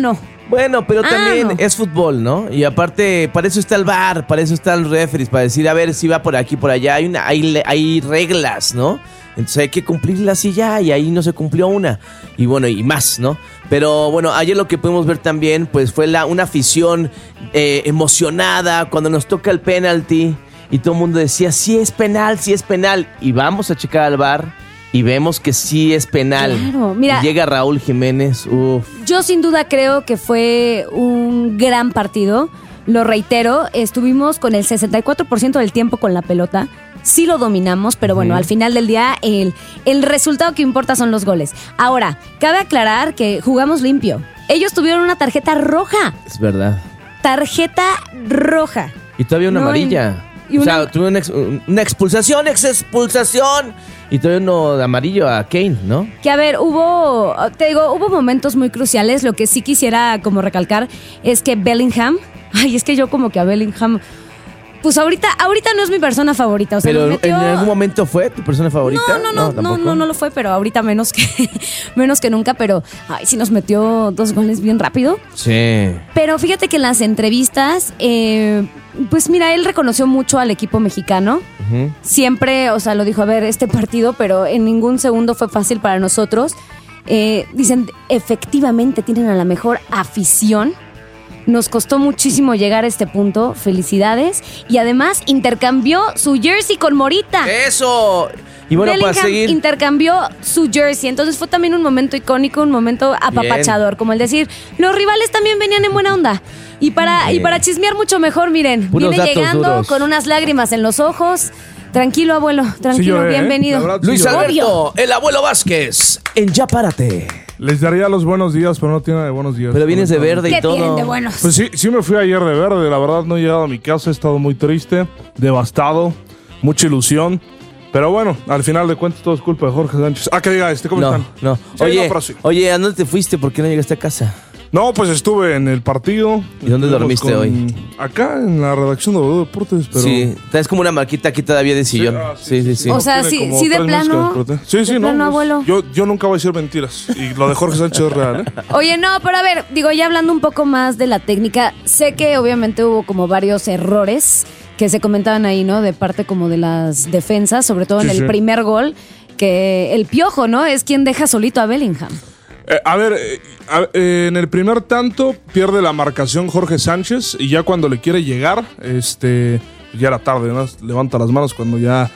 Bueno, pero Ah, también no. es fútbol, ¿no? Y aparte, para eso está el V A R, para eso están los referees, para decir, a ver si va por aquí, por allá. Hay, una, hay, le- hay reglas, ¿no? Entonces hay que cumplirlas y ya, y ahí no se cumplió una. Y bueno, y más, ¿no? Pero bueno, ayer lo que pudimos ver también, pues fue la, una afición eh, emocionada cuando nos toca el penalti. Y todo el mundo decía, sí es penal, sí es penal. Y vamos a checar al V A R y vemos que sí es penal. Claro, mira. Y llega Raúl Jiménez, uff. Yo sin duda creo que fue un gran partido. Lo reitero, estuvimos con el sesenta y cuatro por ciento del tiempo con la pelota. Sí lo dominamos, pero bueno, al final del día el, el resultado que importa son los goles. Ahora, cabe aclarar que jugamos limpio. Ellos tuvieron una tarjeta roja. Es verdad. Tarjeta roja. Y todavía una No, amarilla. y- y o sea, una- tuve una, ex- una expulsación, ex expulsación. Y todavía uno de amarillo a Kane, ¿no? Que a ver, hubo, te digo, hubo momentos muy cruciales. Lo que sí quisiera como recalcar es que Bellingham, ay, es que yo como que a Bellingham, pues ahorita, ahorita no es mi persona favorita. O sea, Pero nos metió- en algún momento fue tu persona favorita. No, no, no, no, tampoco. no, no lo fue, pero ahorita menos que, menos que nunca, pero ay, sí nos metió dos goles bien rápido. Sí. Pero fíjate que en las entrevistas, eh, pues mira, él reconoció mucho al equipo mexicano. Ujú. Siempre, o sea, lo dijo, a ver, este partido, pero en ningún segundo fue fácil para nosotros. Eh, dicen, efectivamente tienen a la mejor afición. Nos costó muchísimo llegar a este punto. Felicidades. Y además intercambió su jersey con Morita. ¡Eso! Y bueno, Bellingham para seguir. intercambió su jersey. Entonces fue también un momento icónico, un momento apapachador. Como el decir, los rivales también venían en buena onda. Y para, y Bien. para chismear mucho mejor, miren, Puros viene datos llegando duros. con unas lágrimas en los ojos. Tranquilo, abuelo, tranquilo, lloré, ¿eh? bienvenido. La verdad, Luis sí, Alberto, el abuelo Vázquez, en Ya Párate. Les daría los buenos días, pero no tiene de buenos días. Pero vienes de verde y ¿Qué todo. tienen de buenos? Pues sí, sí me fui ayer de verde. La verdad no he llegado a mi casa. He estado muy triste, devastado, mucha ilusión. Pero bueno, al final de cuentas todo es culpa de Jorge Sánchez. Ah, que diga este, ¿cómo No, están? no. Sí, Oye, no, pero sí. oye, ¿a dónde te fuiste? ¿Por qué no llegaste a casa? No, pues estuve en el partido. ¿Y dónde Estuvimos dormiste con- hoy? Acá en la redacción de W Deportes, pero... Sí, traes como una marquita aquí todavía de sillón. ah, Sí, sí, sí. O sea, Tiene sí, como sí de tres meses que plano. desperté. Sí, sí, de no. plano, pues, abuelo. Yo, yo nunca voy a decir mentiras. Y lo de Jorge Sánchez es real, ¿eh? Oye, no, pero a ver, digo, ya hablando un poco más de la técnica, sé que obviamente hubo como varios errores que se comentaban ahí, ¿no? De parte como de las defensas, sobre todo en Sí, el sí. primer gol, que el Piojo, ¿no? Es quien deja solito a Bellingham. Eh, a ver, eh, a- eh, en el primer tanto pierde la marcación Jorge Sánchez y ya cuando le quiere llegar, este, ya era tarde, ¿no? Levanta las manos cuando ya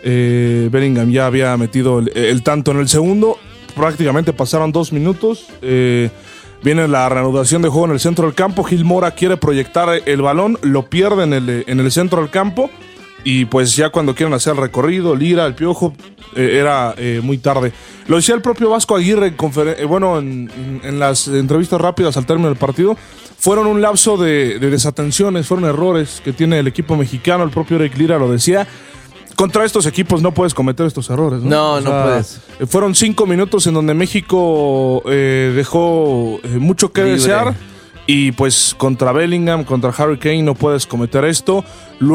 eh, Bellingham ya había metido el, el tanto en el segundo. Prácticamente pasaron dos minutos. eh, viene la reanudación de juego en el centro del campo. Gil Mora quiere proyectar el balón, lo pierde en el, en el centro del campo. Y pues ya cuando quieren hacer el recorrido, Lira, el Piojo, eh, era eh, muy tarde. Lo decía el propio Vasco Aguirre, en conferen- eh, bueno, en, en- en las entrevistas rápidas al término del partido, fueron un lapso de, de desatenciones, fueron errores que tiene el equipo mexicano, el propio Eric Lira lo decía. Contra estos equipos no puedes cometer estos errores, ¿no? No, O no sea, puedes. eh, Fueron cinco minutos en donde México eh, dejó eh, mucho que Libre. desear. Y pues contra Bellingham, contra Harry Kane no puedes cometer esto.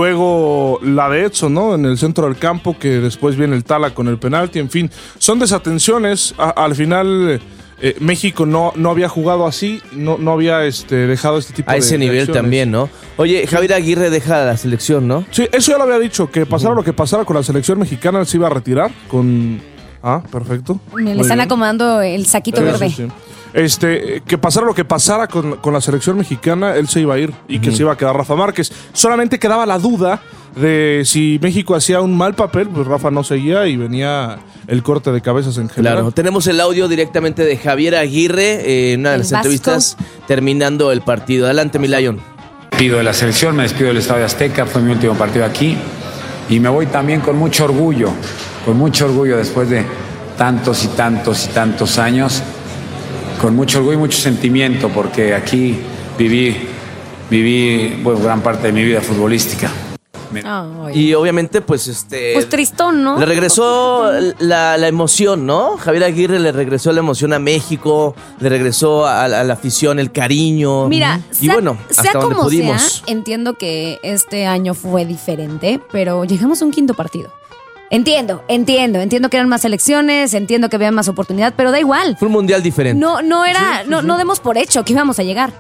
Luego la de Edson, ¿no? En el centro del campo, que después viene el Tala con el penalti. En fin, son desatenciones. A- al final eh, México no, no había jugado así, no, no había este, dejado este tipo A de ese de nivel acciones. también, ¿no? Oye, Javier Aguirre deja la selección, ¿no? Sí, eso ya lo había dicho, que pasara lo que pasara con la selección mexicana, él se iba a retirar con... Ah, perfecto. Me le Muy están bien. acomodando el saquito Sí, verde. sí, sí. Este, eh, que pasara lo que pasara con, con la selección mexicana, él se iba a ir y que se iba a quedar Rafa Márquez. Solamente quedaba la duda de si México hacía un mal papel, pues Rafa no seguía y venía el corte de cabezas en general. Claro, tenemos el audio directamente de Javier Aguirre eh, en una de El las Vasco. entrevistas terminando el partido. Adelante, mi Lion. Despido de la selección, me despido del Estadio Azteca, fue mi último partido aquí y me voy también con mucho orgullo, con mucho orgullo después de tantos y tantos y tantos años, con mucho orgullo y mucho sentimiento porque aquí viví, viví bueno, gran parte de mi vida futbolística. Me- Ay. Y obviamente, pues este. Pues tristón, ¿no? Le regresó la, la emoción, ¿no? Javier Aguirre le regresó la emoción a México, le regresó a, a la afición, el cariño. Mira, y sea, bueno, sea hasta donde como pudimos. sea, entiendo que este año fue diferente, pero llegamos a un quinto partido. Entiendo, entiendo, entiendo que eran más elecciones, entiendo que había más oportunidad, pero da igual. Fue un mundial diferente. No, no era, no, no demos por hecho que íbamos a llegar.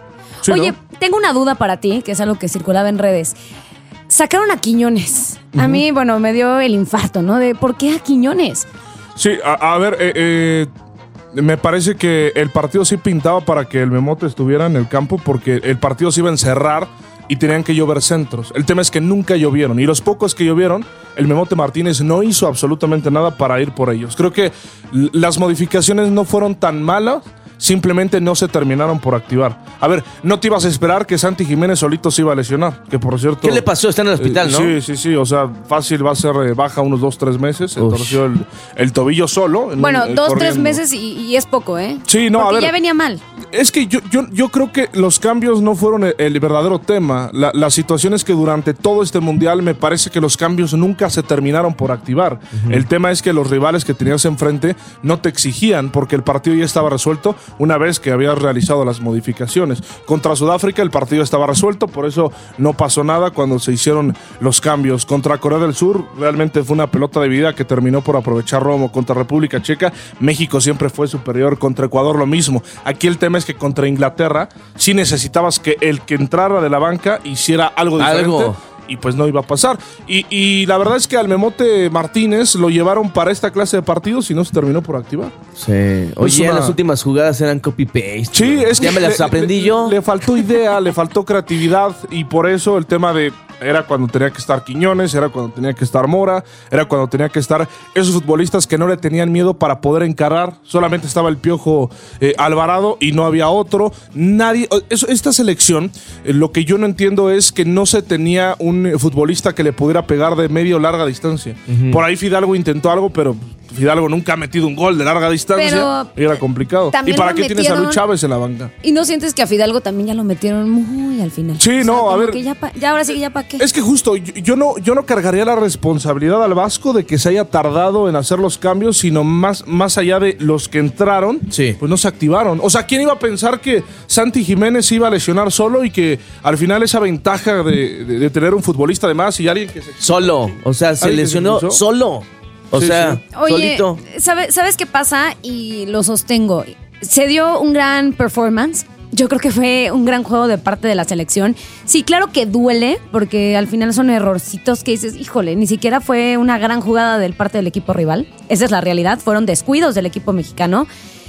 Sí, Oye, ¿no? tengo una duda para ti, que es algo que circulaba en redes. Sacaron a Quiñones. A uh-huh. mí, bueno, me dio el infarto, ¿no? De ¿por qué a Quiñones? Sí, a, a ver, eh, eh, me parece que el partido sí pintaba para que el Memote estuviera en el campo porque el partido se iba a encerrar y tenían que llover centros. El tema es que nunca llovieron y los pocos que llovieron, el Memote Martínez no hizo absolutamente nada para ir por ellos. Creo que l- las modificaciones no fueron tan malas, simplemente no se terminaron por activar. A ver, no te ibas a esperar que Santi Jiménez solito se iba a lesionar, que por cierto... ¿Qué le pasó? Está en el hospital, eh, ¿no? Sí, sí, sí, o sea, fácil va a ser eh, baja unos dos, tres meses, se torció el, el tobillo solo. En bueno, un, eh, dos, corriendo. tres meses y, y es poco, ¿eh? Sí, no, Porque a ver... ya venía mal. Es que yo, yo, yo creo que los cambios no fueron el, el verdadero tema. La, la situación es que durante todo este mundial me parece que los cambios nunca se terminaron por activar. Uh-huh. El tema es que los rivales que tenías enfrente no te exigían porque el partido ya estaba resuelto una vez que habías realizado las modificaciones. Contra Sudáfrica el partido estaba resuelto, por eso no pasó nada cuando se hicieron los cambios. Contra Corea del Sur realmente fue una pelota de vida que terminó por aprovechar Romo. Contra República Checa, México siempre fue superior. Contra Ecuador lo mismo. Aquí el tema es que contra Inglaterra sí necesitabas que el que entrara de la banca hiciera algo diferente. ¿Algo? Y pues no iba a pasar. Y, y la verdad es que al Memote Martínez lo llevaron para esta clase de partidos y no se terminó por activar. Sí. Oye, una... las últimas jugadas eran copy-paste. Sí, es que ya me las le, aprendí le, yo. Le faltó idea, le faltó creatividad y por eso el tema de... Era cuando tenía que estar Quiñones, era cuando tenía que estar Mora, era cuando tenía que estar esos futbolistas que no le tenían miedo para poder encarar. Solamente estaba el Piojo eh, Alvarado y no había otro. Nadie. Eso, esta selección, eh, lo que yo no entiendo es que no se tenía un futbolista que le pudiera pegar de medio o larga distancia. Uh-huh. Por ahí Fidalgo intentó algo, pero Fidalgo nunca ha metido un gol de larga distancia. Pero y era complicado. ¿Y para qué tienes a Luis Chávez en la banca? ¿Y no sientes que a Fidalgo también ya lo metieron muy al final? Sí, o sea, no, a ver. Que ya, pa, ya ahora sí que ya para qué. Es que justo, yo, yo, no, yo no cargaría la responsabilidad al Vasco de que se haya tardado en hacer los cambios, sino más, más allá de los que entraron, sí. Pues no se activaron. O sea, ¿quién iba a pensar que Santi Jiménez se iba a lesionar solo y que al final esa ventaja de, de, de tener un futbolista de más y alguien que se... Solo, o sea, se lesionó se solo. O sí, sea, sí. Oye, solito. ¿sabe, ¿sabes qué pasa? Y lo sostengo. Se dio un gran performance. Yo creo que fue un gran juego de parte de la selección. Sí, claro que duele, porque al final son errorcitos que dices, híjole, ni siquiera fue una gran jugada del parte del equipo rival. Esa es la realidad. Fueron descuidos del equipo mexicano.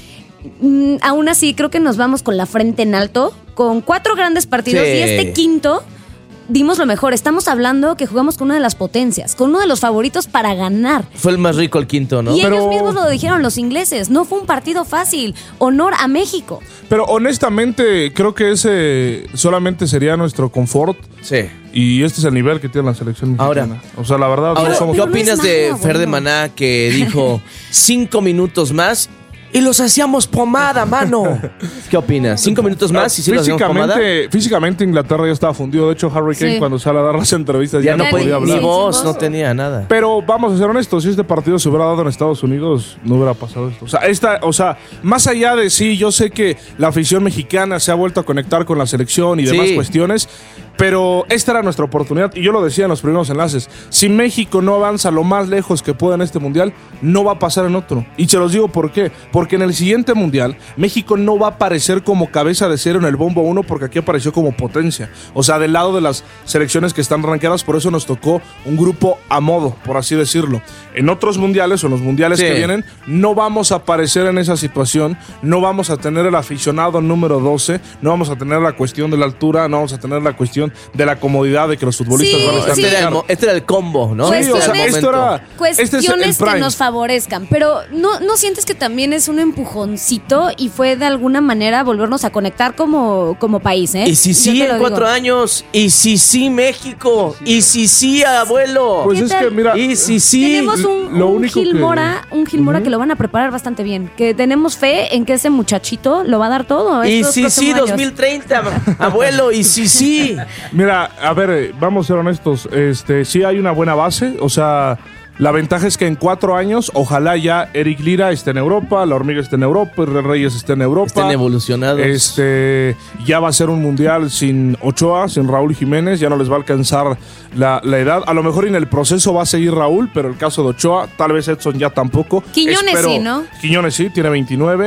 Mm, aún así, creo que nos vamos con la frente en alto, con cuatro grandes partidos sí. Y este quinto... dimos lo mejor. Estamos hablando que jugamos con una de las potencias, con uno de los favoritos para ganar. Fue el más rico el quinto, ¿no? Y pero... ellos mismos lo dijeron, los ingleses. No fue un partido fácil. Honor a México. Pero honestamente, creo que ese solamente sería nuestro confort. Sí. Y este es el nivel que tiene la selección mexicana. Ahora, o sea, la verdad, ahora, no somos... ¿qué opinas no es de nada, Fer bueno. de Maná que dijo cinco minutos más y los hacíamos pomada, mano? ¿Qué opinas? ¿Cinco minutos más y si los hacíamos pomada? Físicamente Inglaterra ya estaba fundido. De hecho, Harry Kane sí. cuando sale a dar las entrevistas ya, ya no ni, podía hablar. Ni voz, no tenía nada. Pero vamos a ser honestos, si este partido se hubiera dado en Estados Unidos, no hubiera pasado esto. O sea, esta, o sea, más allá de sí, yo sé que la afición mexicana se ha vuelto a conectar con la selección y demás sí. cuestiones, pero esta era nuestra oportunidad y yo lo decía en los primeros enlaces. Si México no avanza lo más lejos que pueda en este mundial, no va a pasar en otro. Y se los digo por qué. Porque en el siguiente mundial, México no va a aparecer como cabeza de cero en el bombo uno porque aquí apareció como potencia. O sea, del lado de las selecciones que están rankeadas, por eso nos tocó un grupo a modo, por así decirlo. En otros mundiales o en los mundiales sí. que vienen, no vamos a aparecer en esa situación, no vamos a tener el aficionado número doce, no vamos a tener la cuestión de la altura, no vamos a tener la cuestión de la comodidad de que los futbolistas sí, van a estar. Sí. Este, era el, este era el combo, ¿no? Sí, o sea, esto era, cuestiones este es que nos favorezcan, pero ¿no, ¿no sientes que también es un empujoncito y fue de alguna manera volvernos a conectar como, como país, ¿eh? Y si sí en cuatro años, y si sí México, y si sí abuelo. Pues es que mira, y si sí. Tenemos un, lo un único Gil que... Mora, un Gil Mora uh-huh. que lo van a preparar bastante bien, que tenemos fe en que ese muchachito lo va a dar todo. Y si sí, años. dos mil treinta, abuelo, y si sí. Mira, a ver, vamos a ser honestos, este, sí hay una buena base, o sea, la ventaja es que en cuatro años, ojalá ya Eric Lira esté en Europa, La Hormiga esté en Europa, Real Reyes esté en Europa. Estén evolucionados. Este, ya va a ser un mundial sin Ochoa, sin Raúl Jiménez, ya no les va a alcanzar la, la edad. A lo mejor en el proceso va a seguir Raúl, pero el caso de Ochoa, tal vez Edson ya tampoco. Quiñones Espero, sí, ¿no? Quiñones sí, tiene veintinueve.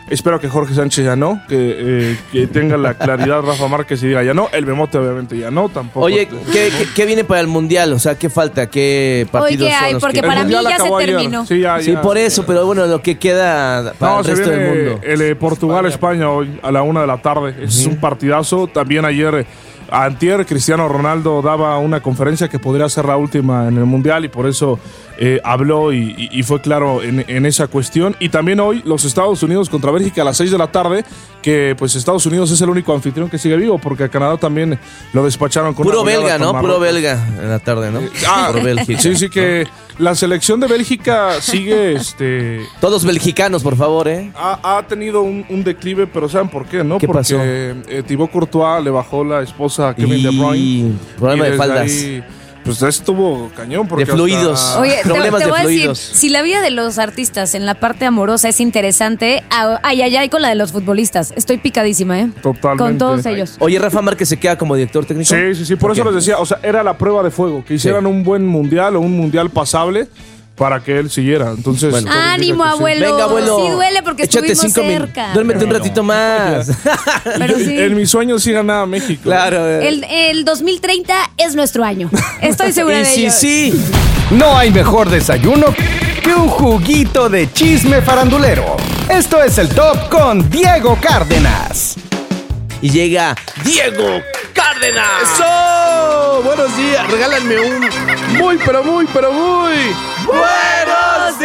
Espero que Jorge Sánchez ya no, que, eh, que tenga la claridad Rafa Márquez y diga ya no. El Bemote obviamente ya no, tampoco. Oye, ¿qué, qué, qué viene para el Mundial? O sea, ¿qué falta? ¿Qué partidos Hoy, ¿qué hay? son los Porque que... para mí ya se ayer. terminó. Sí, ya, Sí, ya. por eso, pero bueno, lo que queda para No, el se resto viene del mundo. el eh, Portugal-España hoy a la una de la tarde. Es un partidazo. También ayer, eh, antier, Cristiano Ronaldo daba una conferencia que podría ser la última en el Mundial y por eso eh, habló y, y, y fue claro en, en esa cuestión. Y también hoy los Estados Unidos contra Bélgica a las seis de la tarde, que pues Estados Unidos es el único anfitrión que sigue vivo porque a Canadá también lo despacharon con Puro una goleada belga, con ¿no? Puro Marruecos. belga en la tarde, ¿no? Ah, Puro Bélgica. sí, sí que la selección de Bélgica sigue este Todos belgicanos, por favor, ¿eh? ha, ha tenido un, un declive, pero ¿saben por qué? ¿No? ¿Qué Porque pasó? eh, Thibaut Courtois le bajó la esposa a Kevin Y De Bruyne. problema de desde faldas. ahí, pues estuvo cañón. Porque De fluidos. hasta- Oye, te, Problemas te de voy a fluidos. decir, si la vida de los artistas en la parte amorosa es interesante, ah, ay, ay, ay, con la de los futbolistas. Estoy picadísima, ¿eh? Totalmente. Con todos ellos. Oye, Rafa Márquez se queda como director técnico. Sí, sí, sí, por eso Ok. les decía, o sea, era la prueba de fuego, que hicieran un buen mundial o un mundial pasable para que él siguiera. Entonces, Bueno. todo indica Ánimo, que sí. abuelo. Venga, abuelo. Sí duele porque Échate estuvimos cinco min- cerca. Duérmete un ratito más. Pero sí. En mis sueños sí ganaba México. Claro. eh. El, el dos mil treinta es nuestro año. Estoy segura Y de sí, ello. sí. No hay mejor desayuno que un juguito de chisme farandulero. Esto es el Top con Diego Cárdenas. Y llega Diego Cárdenas. ¡Eso! Buenos días. Regálenme un muy, pero muy, pero muy. ¡Buenos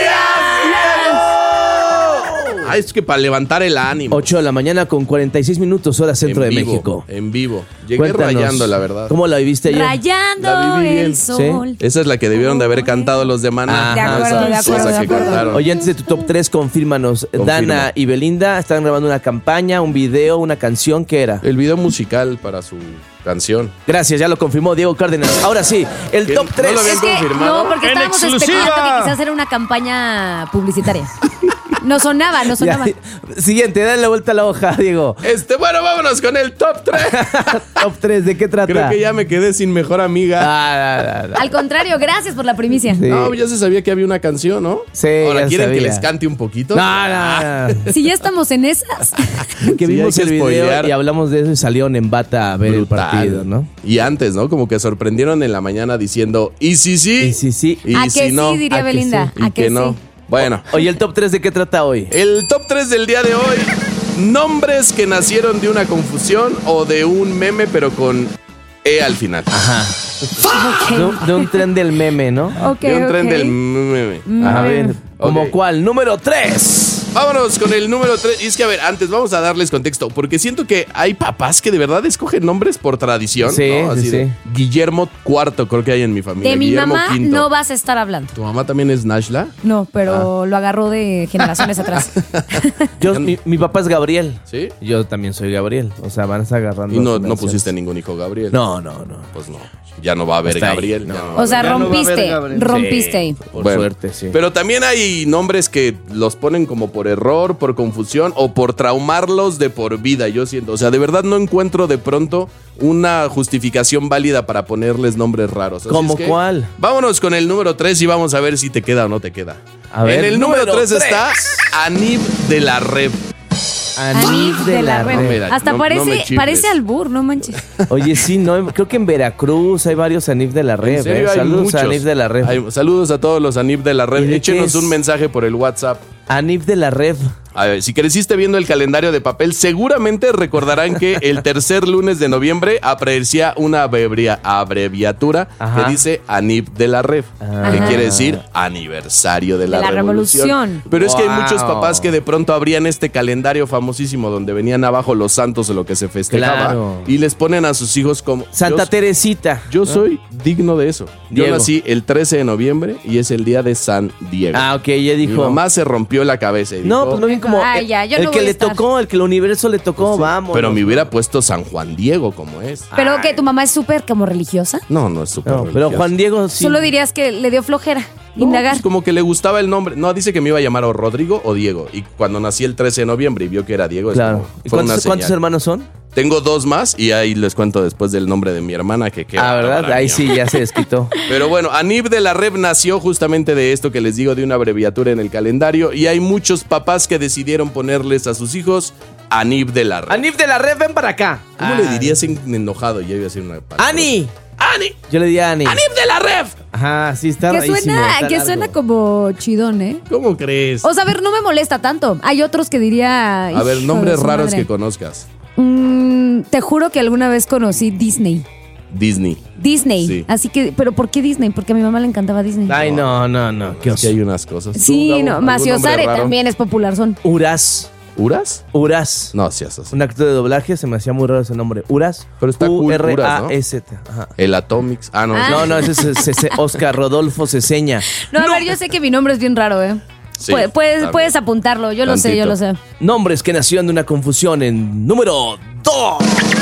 días! Ah, es que para levantar el ánimo. ocho de la mañana con cuarenta y seis minutos, hora centro En de vivo, México. En vivo. Llegué Cuéntanos, rayando, la verdad. ¿Cómo la viviste ayer? Rayando La viví bien. el sol. Esa es la que debieron de haber cantado los de Maná. De no acuerdo, esa- de acuerdo, esa de que acuerdo. cantaron. Oye, antes de tu top tres, confírmanos. Confirmo. Dana y Belinda están grabando una campaña, un video, una canción. ¿Qué era? El video musical para su canción. Gracias, ya lo confirmó Diego Cárdenas. Ahora sí, el ¿Qué? top tres. ¿No lo habían Es que, confirmado? no, porque ¡En estábamos exclusiva! especulando que quizás era una campaña publicitaria. No sonaba, no sonaba. Ya, siguiente, dale la vuelta a la hoja, Diego. Este, bueno, vámonos con el top tres. Top tres, ¿de qué trata? Creo que ya me quedé sin mejor amiga. Ah, ah, ah, ah. Al contrario, gracias por la primicia. Sí. No, ya se sabía que había una canción, ¿no? Sí, Ahora, ya ¿quieren sabía. que les cante un poquito? No, no, no. Si ya estamos en esas. Que Sí, vimos hay el que video spoilear. y hablamos de eso y salieron en bata a ver Brutal. el partido, ¿no? Y antes, ¿no? Como que sorprendieron en la mañana diciendo, ¿y si sí? Y sí, sí. Y ¿A si que no. sí, diría ¿A que Belinda? Y ¿A que, que no. sí? Bueno, Oye, ¿el top tres de qué trata hoy? el top tres del día de hoy. Nombres que nacieron de una confusión o de un meme, pero con E al final. Ajá. De, un- de un tren del meme, ¿no? Ok, de un tren ok. del meme. A ver, ¿como Ok. cuál? Número tres. Vámonos con el número tres. Y es que, a ver, antes vamos a darles contexto, porque siento que hay papás que de verdad escogen nombres por tradición. Sí, ¿no? Así sí, de sí. Guillermo cuarto, creo que hay en mi familia. De mi Guillermo mamá quinto. no vas a estar hablando. ¿Tu mamá también es Nashla? No, pero lo agarró de generaciones atrás. Yo, mi, mi papá es Gabriel. ¿Sí? Yo también soy Gabriel. O sea, van a estar agarrando. Y no, no generaciones. pusiste ningún hijo Gabriel. No, no, no. Pues no. Ya no va a haber Hasta ahí, Gabriel. no. ya no va a O sea, haber. Ya no va a haber rompiste, Gabriel. rompiste ahí. Por Bueno, suerte, sí. Pero también hay nombres que los ponen como por error, por confusión o por traumarlos de por vida, yo siento. O sea, de verdad no encuentro de pronto una justificación válida para ponerles nombres raros. Así ¿Cómo es que cuál? Vámonos con el número tres y vamos a ver si te queda o no te queda. A ver, en el número número tres tres. está Anib de la Rev. Anif de la Red. Red. Mira, Hasta no- parece, no me chifles. parece albur, no manches. Oye, sí, no, creo que en Veracruz hay varios Anif de la Red. En serio, ¿eh? hay Saludos muchos. a Anif de la Red. Hay- saludos a todos los Anib de la ¿Y Red. de qué Échenos es? un mensaje por el WhatsApp. Anif de la Red. A ver, si creciste viendo el calendario de papel, seguramente recordarán que el tercer lunes de noviembre aparecía una abrevia- abreviatura Ajá. que dice Anib de la Rev, Ah. que quiere decir aniversario de la, De la revolución. revolución. Pero es que hay Wow. muchos papás que de pronto abrían este calendario famosísimo donde venían abajo los santos de lo que se festejaba Claro. y les ponen a sus hijos como Santa yo, Teresita. yo soy digno de eso. Yo Diego. nací el trece de noviembre y es el día de San Diego. Ah, ok, ella Mi dijo. mamá se rompió la cabeza y No, dijo, pues no bien como. Ay, el- ya, yo el no que voy a le estar. tocó, el que el universo le tocó, vamos. pero me hubiera puesto San Juan Diego como es. Pero Ay. que tu mamá es súper como religiosa. No, no es súper No, pero religioso. Juan Diego sí. Solo dirías que le dio flojera. indagar. Pues como que le gustaba el nombre. No, dice que me iba a llamar o Rodrigo o Diego. Y cuando nací el trece de noviembre y vio que era Diego, es Claro. como- ¿Y fue una cuántos, cuántos señal. hermanos son? Tengo dos más y ahí les cuento después del nombre de mi hermana que queda. Ah, ¿verdad? Ahí sí ya se desquitó. Pero bueno, Anib de la Rev nació justamente de esto que les digo, de una abreviatura en el calendario. Y hay muchos papás que decidieron ponerles a sus hijos Anib de la Rev. Anif de la Red, ven para acá. ¿Cómo Ah. le dirías en- enojado? Ya iba a decir una palabra. ¡Ani! ¡Ani! Yo le di a Ani. ¡Anib de la Rev! Ajá, sí, está Que rarísimo, suena, está que largo. suena como chidón, ¿eh? ¿Cómo crees? O sea, a ver, no me molesta tanto. Hay otros que diría... A ver, hijo nombres de su raros madre. que conozcas. Mm, te juro que alguna vez conocí Disney. Disney. Disney. Sí. Así que, ¿pero por qué Disney? Porque a mi mamá le encantaba Disney. Ay, no, no, no. Qué Es que oso. hay unas cosas. Sí, ¿Tú, Gabo, no. algún Maciosare nombre raro? también es popular, son. Uras. ¿Uras? Uras. No, sí, eso sí. Un actor de doblaje, se me hacía muy raro ese nombre. Uras. Pero está cool, U R A Uras, S T. Ajá. El Atomics. Ah, no. Ah. No, no, ese es ese- ese Oscar Rodolfo Ceseña. No, a ver, yo sé que mi nombre es bien raro, ¿eh? Sí, Pu- puedes, también. puedes apuntarlo, yo lo sé, yo lo sé. Nombres que nacieron de una confusión en número dos.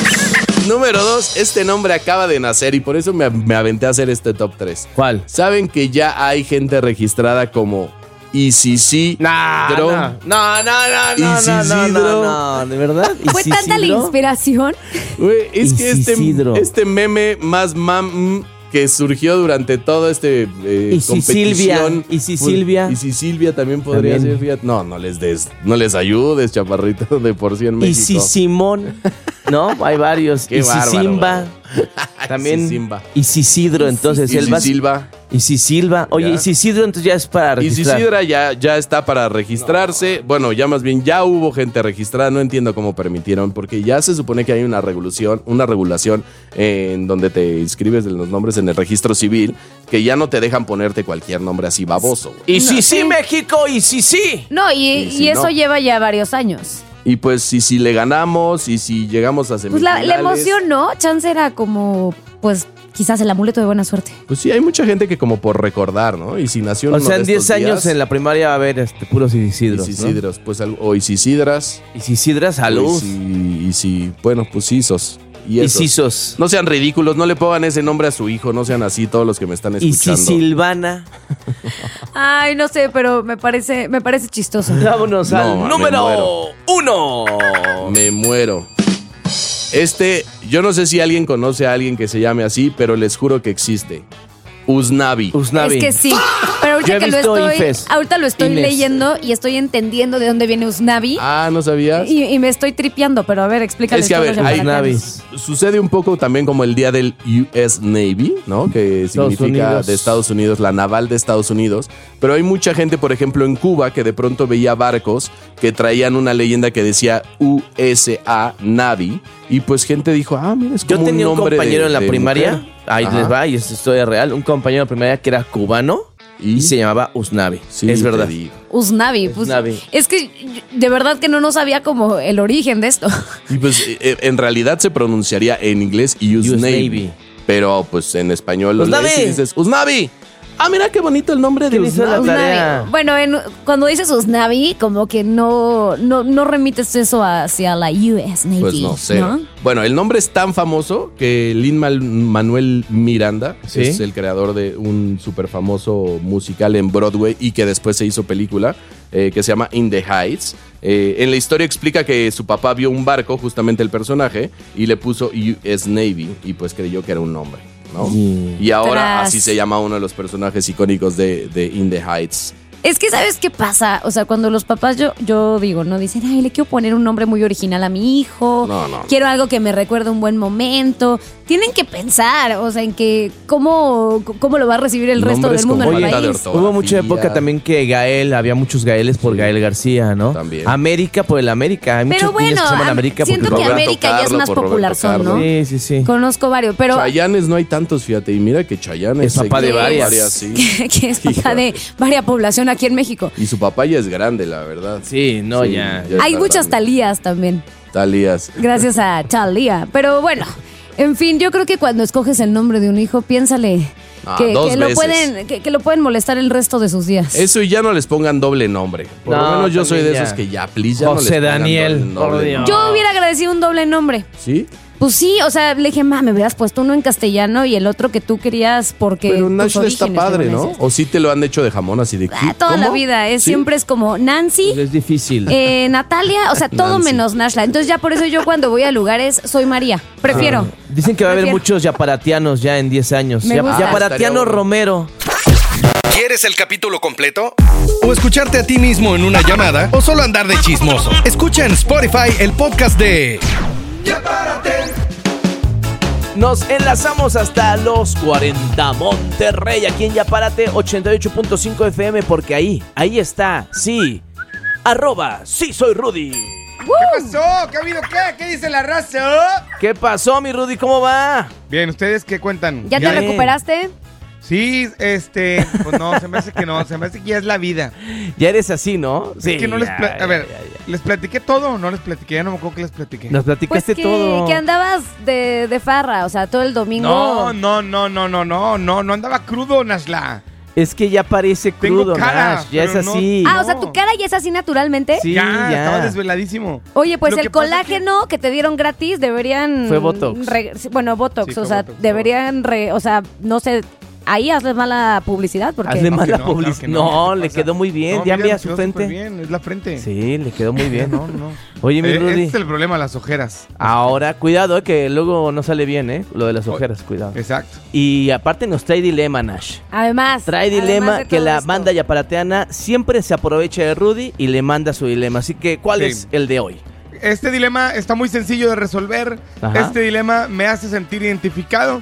Número dos, este nombre acaba de nacer y por eso me, me aventé a hacer este top tres. ¿Cuál? ¿Saben que ya hay gente registrada como Isisidro? No, no, no, no, no, no, no, Isidro. no, no, ¿de verdad? Fue tanta la Isidro? inspiración. Güey, es que este, Isisidro. este meme más mam que surgió durante todo este eh, Y si Silvia, competición. y si Silvia. Y si Silvia también podría También. ser, fíjate. No, no les des, no les ayudes, chaparrito, de por sí en Y México. si Simón, ¿no? Hay varios. Qué y si bárbaro, Simba, también. Isisimba. Y si Isidro, entonces Y él si va. Silva. Y si Silva. Oye, Ya. y si Isidro, entonces ya es para Y si registrar. Sidra ya, ya está para registrarse. Bueno, ya más bien ya hubo gente registrada. No entiendo cómo permitieron, porque ya se supone que hay una regulación, una regulación eh, en donde te inscribes de los nombres en el registro civil, que ya no te dejan ponerte cualquier nombre así baboso, güey. Y si sí, México, y si sí. No, y, Y y si eso no. lleva ya varios años. Y pues si, si le ganamos y si llegamos a Pues semifinales. la, la emoción, ¿no? Chance era como, pues, quizás el amuleto de buena suerte. Pues sí, hay mucha gente que como por recordar, ¿no? Y si nació en O uno sea, de en diez estos años días, en la primaria va a haber este, puros Isidros. ¿no? Isisidros, pues, al- o Isisidras. Y si Isidra, salud. O Isi- y si, bueno, pues Isos. Y esos. Isisos. No sean ridículos, no le pongan ese nombre a su hijo, no sean así todos los que me están Y si escuchando. Silvana. Ay, no sé, pero me parece, me parece chistoso. Vámonos No, al me número muero. uno. Me muero. Este, yo no sé si alguien conoce a alguien que se llame así, pero les juro que existe. Usnavi. Usnavi. Es que sí. Pero Yo ahorita he que lo visto estoy, Ifes. ahorita lo estoy Ines. leyendo y estoy entendiendo de dónde viene Usnavi. Ah, ¿no sabías? Y, y me estoy tripeando, pero a ver, explícale. Es que, a ver, hay- Usnavis. Sucede un poco también como el día del U S Navy, ¿no? Que Estados significa Unidos. de Estados Unidos, la naval de Estados Unidos. Pero hay mucha gente, por ejemplo, en Cuba, que de pronto veía barcos que traían una leyenda que decía U S A Navy. Y pues gente dijo, ah, mira, es Yo como tenía un nombre compañero de- en la de primaria. mujer. Ahí Ajá. les va, y es historia real. Un compañero en la primaria que era cubano y, ¿Y? se llamaba Usnavi. Sí, es te verdad. digo. Usnavi. Pues, Usnavi. Es que de verdad que no, no sabía como el origen de esto. Y pues eh, en realidad se pronunciaría en inglés U S U S Navy. Navy. Pero pues en español lo Usnavi. lees y dices, Usnavi. Ah, mira qué bonito el nombre de ¿Quién hizo la Usnavi. tarea? Usnavi. Bueno, en- cuando dices Usnavi, como que no, no, no remites eso hacia la U S Navy. Pues no sé. ¿no? Bueno, el nombre es tan famoso que Lin Manuel Miranda ¿Sí? es el creador de un súper famoso musical en Broadway y que después se hizo película eh, que se llama In the Heights. Eh, en la historia explica que su papá vio un barco, justamente el personaje, y le puso U S Navy y pues creyó que era un nombre, ¿no? Sí. Y ahora Tras. así se llama uno de los personajes icónicos de, de In the Heights. Es que, ¿sabes qué pasa? O sea, cuando los papás, yo, yo digo, ¿no? Dicen, ay, le quiero poner un nombre muy original a mi hijo. No, no. Quiero algo que me recuerde un buen momento. Tienen que pensar, o sea, en que cómo, cómo lo va a recibir el resto Nombres del mundo con en el falta de país. ortografía. Hubo mucha época también que Gael, había muchos Gaeles por Gael García, ¿no? También. América por el América. Hay Pero muchos niños bueno, que se llaman am- América siento porque que Roberto América ya es Carlos, más por Roberto popular, son, ¿no? Carlos. Sí, sí, sí. Conozco varios, pero Chayanes no hay tantos, fíjate. Y mira que Chayanne Es papá de seguido varias. sí. que es papá de varia población aquí en México. Y su papá ya es grande, la verdad. Sí, no, Sí, ya. ya Hay está muchas grande. Talías también. Talías. Gracias a Talía. Pero bueno, en fin, yo creo que cuando escoges el nombre de un hijo, piénsale Ah, que, dos que lo veces. pueden, que, que lo pueden molestar el resto de sus días. Eso y ya no les pongan doble nombre. Por No, lo menos yo soy de también esos ya. que ya, please, ya no José les pongan Daniel, doble por nombre. Dios. Yo hubiera agradecido un doble nombre. ¿Sí? Pues sí, o sea, le dije, ma, me hubieras puesto uno en castellano y el otro que tú querías porque Pero tus Nashla está orígenes padre, ¿no? libaneses. O sí te lo han hecho de jamón así de... Ah, toda ¿Cómo? la vida, es, ¿Sí? siempre es como Nancy, Es difícil. eh, Natalia, o sea, todo Nancy. menos Nashla. Entonces ya por eso yo cuando voy a lugares soy María. Prefiero. Dicen que va a haber Prefiero. muchos yaparatianos ya en diez años. Me Ya- gusta. Yaparatiano Estaría bueno. Romero. ¿Quieres el capítulo completo? ¿O escucharte a ti mismo en una llamada? ¿O solo andar de chismoso? Escucha en Spotify el podcast de... Nos enlazamos hasta los cuarenta Monterrey, aquí en Yapárate ochenta y ocho punto cinco F M, porque ahí, ahí está, sí, arroba, sí soy Rudy. ¿Qué pasó? ¿Qué ha habido qué? ¿Qué dice la raza? ¿Qué pasó, mi Rudy? ¿Cómo va? Bien, ¿ustedes qué cuentan? ¿Ya te Bien. recuperaste? Sí, este, pues no, se me hace que no, se me hace que ya es la vida. Ya eres así, ¿no? es que no les, ya, pla- a ya, ver, ya, ya. ¿les platiqué todo o no les platiqué? Ya no me acuerdo que les platiqué. Nos Pues platicaste que, todo. que andabas de, de farra, o sea, todo el domingo. No, no, no, no, no, no, no, no andaba crudo, Nashla. Es que ya parece Tengo crudo, cara, Nash, ya es pero no- así. Ah, o sea, tu cara ya es así naturalmente. Sí, ya, ya. estaba desveladísimo. Oye, pues Lo el que pasa colágeno que... te dieron gratis deberían... Fue Botox. re- sí, bueno, Botox, Sí, o fue sea, Botox, deberían... re- o sea, no sé, ahí hazles mala publicidad porque... Hazle No, mala que no, claro publicidad. que no, no, ¿qué le pasa? quedó muy bien. No, ya mira, mira me su quedó frente. súper bien, es la frente. Sí, le quedó muy bien. No, no. Oye, mi Eh, Rudy. Este es el problema, las ojeras. Ahora, cuidado, eh, que luego no sale bien, ¿eh? Lo de las ojeras, cuidado. Exacto. Y aparte nos trae dilema, Nash. Además... Trae además dilema de que todo la esto. banda yaparateana siempre se aprovecha de Rudy y le manda su dilema. Así que, ¿cuál Sí. es el de hoy? Este dilema está muy sencillo de resolver. Ajá. Este dilema me hace sentir identificado.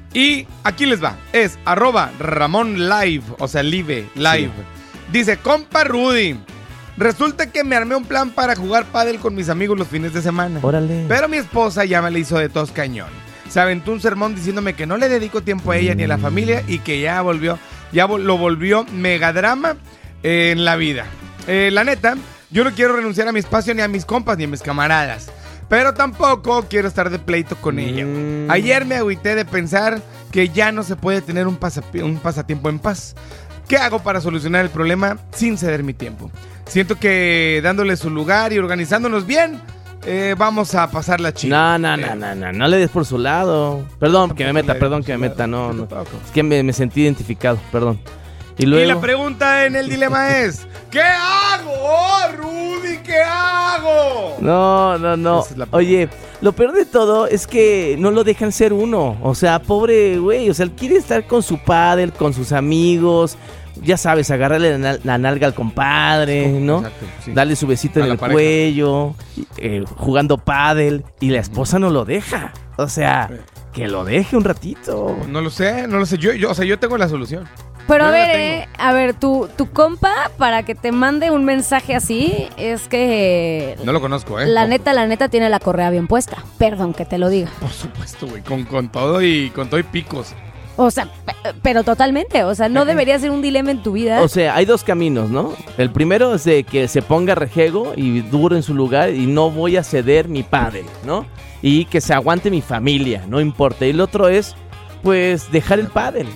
Y aquí les va. Es arroba Ramón Live, o sea, live, live. Dice, compa Rudy, resulta que me armé un plan para jugar pádel con mis amigos los fines de semana. Órale. Pero mi esposa ya me la hizo de tos cañón. Se aventó un sermón diciéndome que no le dedico tiempo a ella ni a la familia y que ya volvió, ya vol- lo volvió megadrama eh, en la vida. Eh, la neta, yo no quiero renunciar a mi espacio ni a mis compas ni a mis camaradas. Pero tampoco quiero estar de pleito con ella. Mm. Ayer me agüité de pensar que ya no se puede tener un, pasapi- un pasatiempo en paz. ¿Qué hago para solucionar el problema sin ceder mi tiempo? Siento que dándole su lugar y organizándonos bien, eh, vamos a pasar la chica. No, no, no, no, no, no le des por su lado. Perdón que me meta, le perdón des que por me su meta, lado. no, no. Tampoco. Es que me, me sentí identificado, perdón. Y Y luego... la pregunta en el dilema es, ¿qué hago, oh, Rudy? ¿Qué hago? No, no, no. Esa es la pregunta. Oye, lo peor de todo es que no lo dejan ser uno. O sea, pobre güey. O sea, él quiere estar con su padre, con sus amigos. Ya sabes, agarrarle la, nal- la nalga al compadre, ¿no? Exacto, sí. Darle su besito A en la el pareja. cuello, eh, jugando pádel. Y la esposa no lo deja. O sea, que lo deje un ratito. No lo sé, no lo sé. Yo, yo, o sea, yo tengo la solución. Pero a Yo ver, la eh, a ver, tu, tu compa, para que te mande un mensaje así, es que... No lo conozco, ¿eh? La Por- neta, la neta tiene la correa bien puesta. Perdón que te lo diga. Por supuesto, güey. Con, con todo y con todo y picos. O sea, pe- pero totalmente. O sea, no debería ser un dilema en tu vida. O sea, hay dos caminos, ¿no? El primero es de que se ponga rejego y duro en su lugar y no voy a ceder mi padre, ¿no? Y que se aguante mi familia, no importa. Y el otro es, pues, dejar el pádel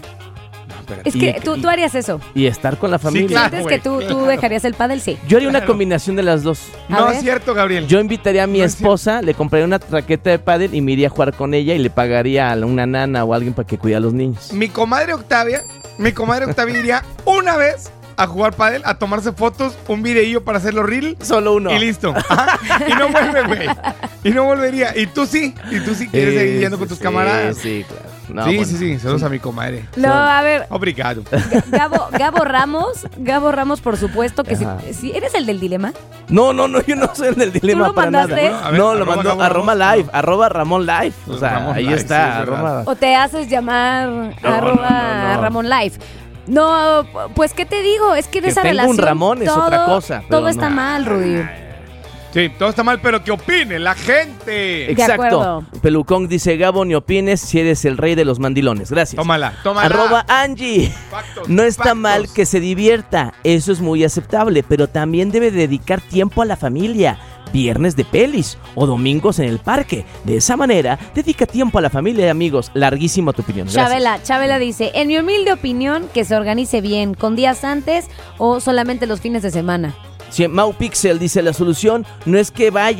es y- que tú, tú harías eso. y estar con la familia. claro. ¿Sientes que tú, güey, tú claro. dejarías el pádel? Sí. Yo haría una Claro. combinación de las dos. A No ver. es cierto, Gabriel. Yo invitaría a mi No es esposa, le compraría una raqueta de pádel y me iría a jugar con ella y le pagaría a una nana o alguien para que cuide a los niños. Mi comadre Octavia, mi comadre Octavia iría una vez a jugar pádel, a tomarse fotos, un videillo para hacerlo reel. Solo uno. Y listo. Ajá. Y no vuelve, güey. Y no volvería. Y tú sí. Y tú sí quieres seguir yendo con tus Sí, camaradas. Sí, claro. No, sí, bueno. sí, sí. Saludos a mi comadre. No, a ver, Obrigado. Gabo, Gabo Ramos, Gabo Ramos, por supuesto que si, Ajá. si eres el del dilema. No, no, no, yo no soy el del dilema lo para mandaste? nada. A ver, no, lo arroba mandó Gabo arroba Ramos. live, arroba Ramón live. O sea, Ramón ahí Live, sí, está, es verdad. arroba. O te haces llamar No, arroba no, no, no. Ramón Live. No, pues, ¿qué te digo? Es que en Que esa tenga un relación Ramón es todo, otra cosa, pero todo está no. mal, Rudy. Sí, todo está mal, pero que opine la gente. Exacto. acuerdo. Pelucón dice, Gabo, ni opines si eres el rey de los mandilones. Gracias. Tómala, tómala. Arroba Angie. Factos, No está factos. mal que se divierta, eso es muy aceptable, pero también debe dedicar tiempo a la familia. Viernes de pelis o domingos en el parque. De esa manera, dedica tiempo a la familia y amigos. Larguísima tu opinión. Gracias. Chabela, Chabela dice, en mi humilde opinión, que se organice bien, con días antes o solamente los fines de semana. Si Mau Pixel dice, la solución no es que vaya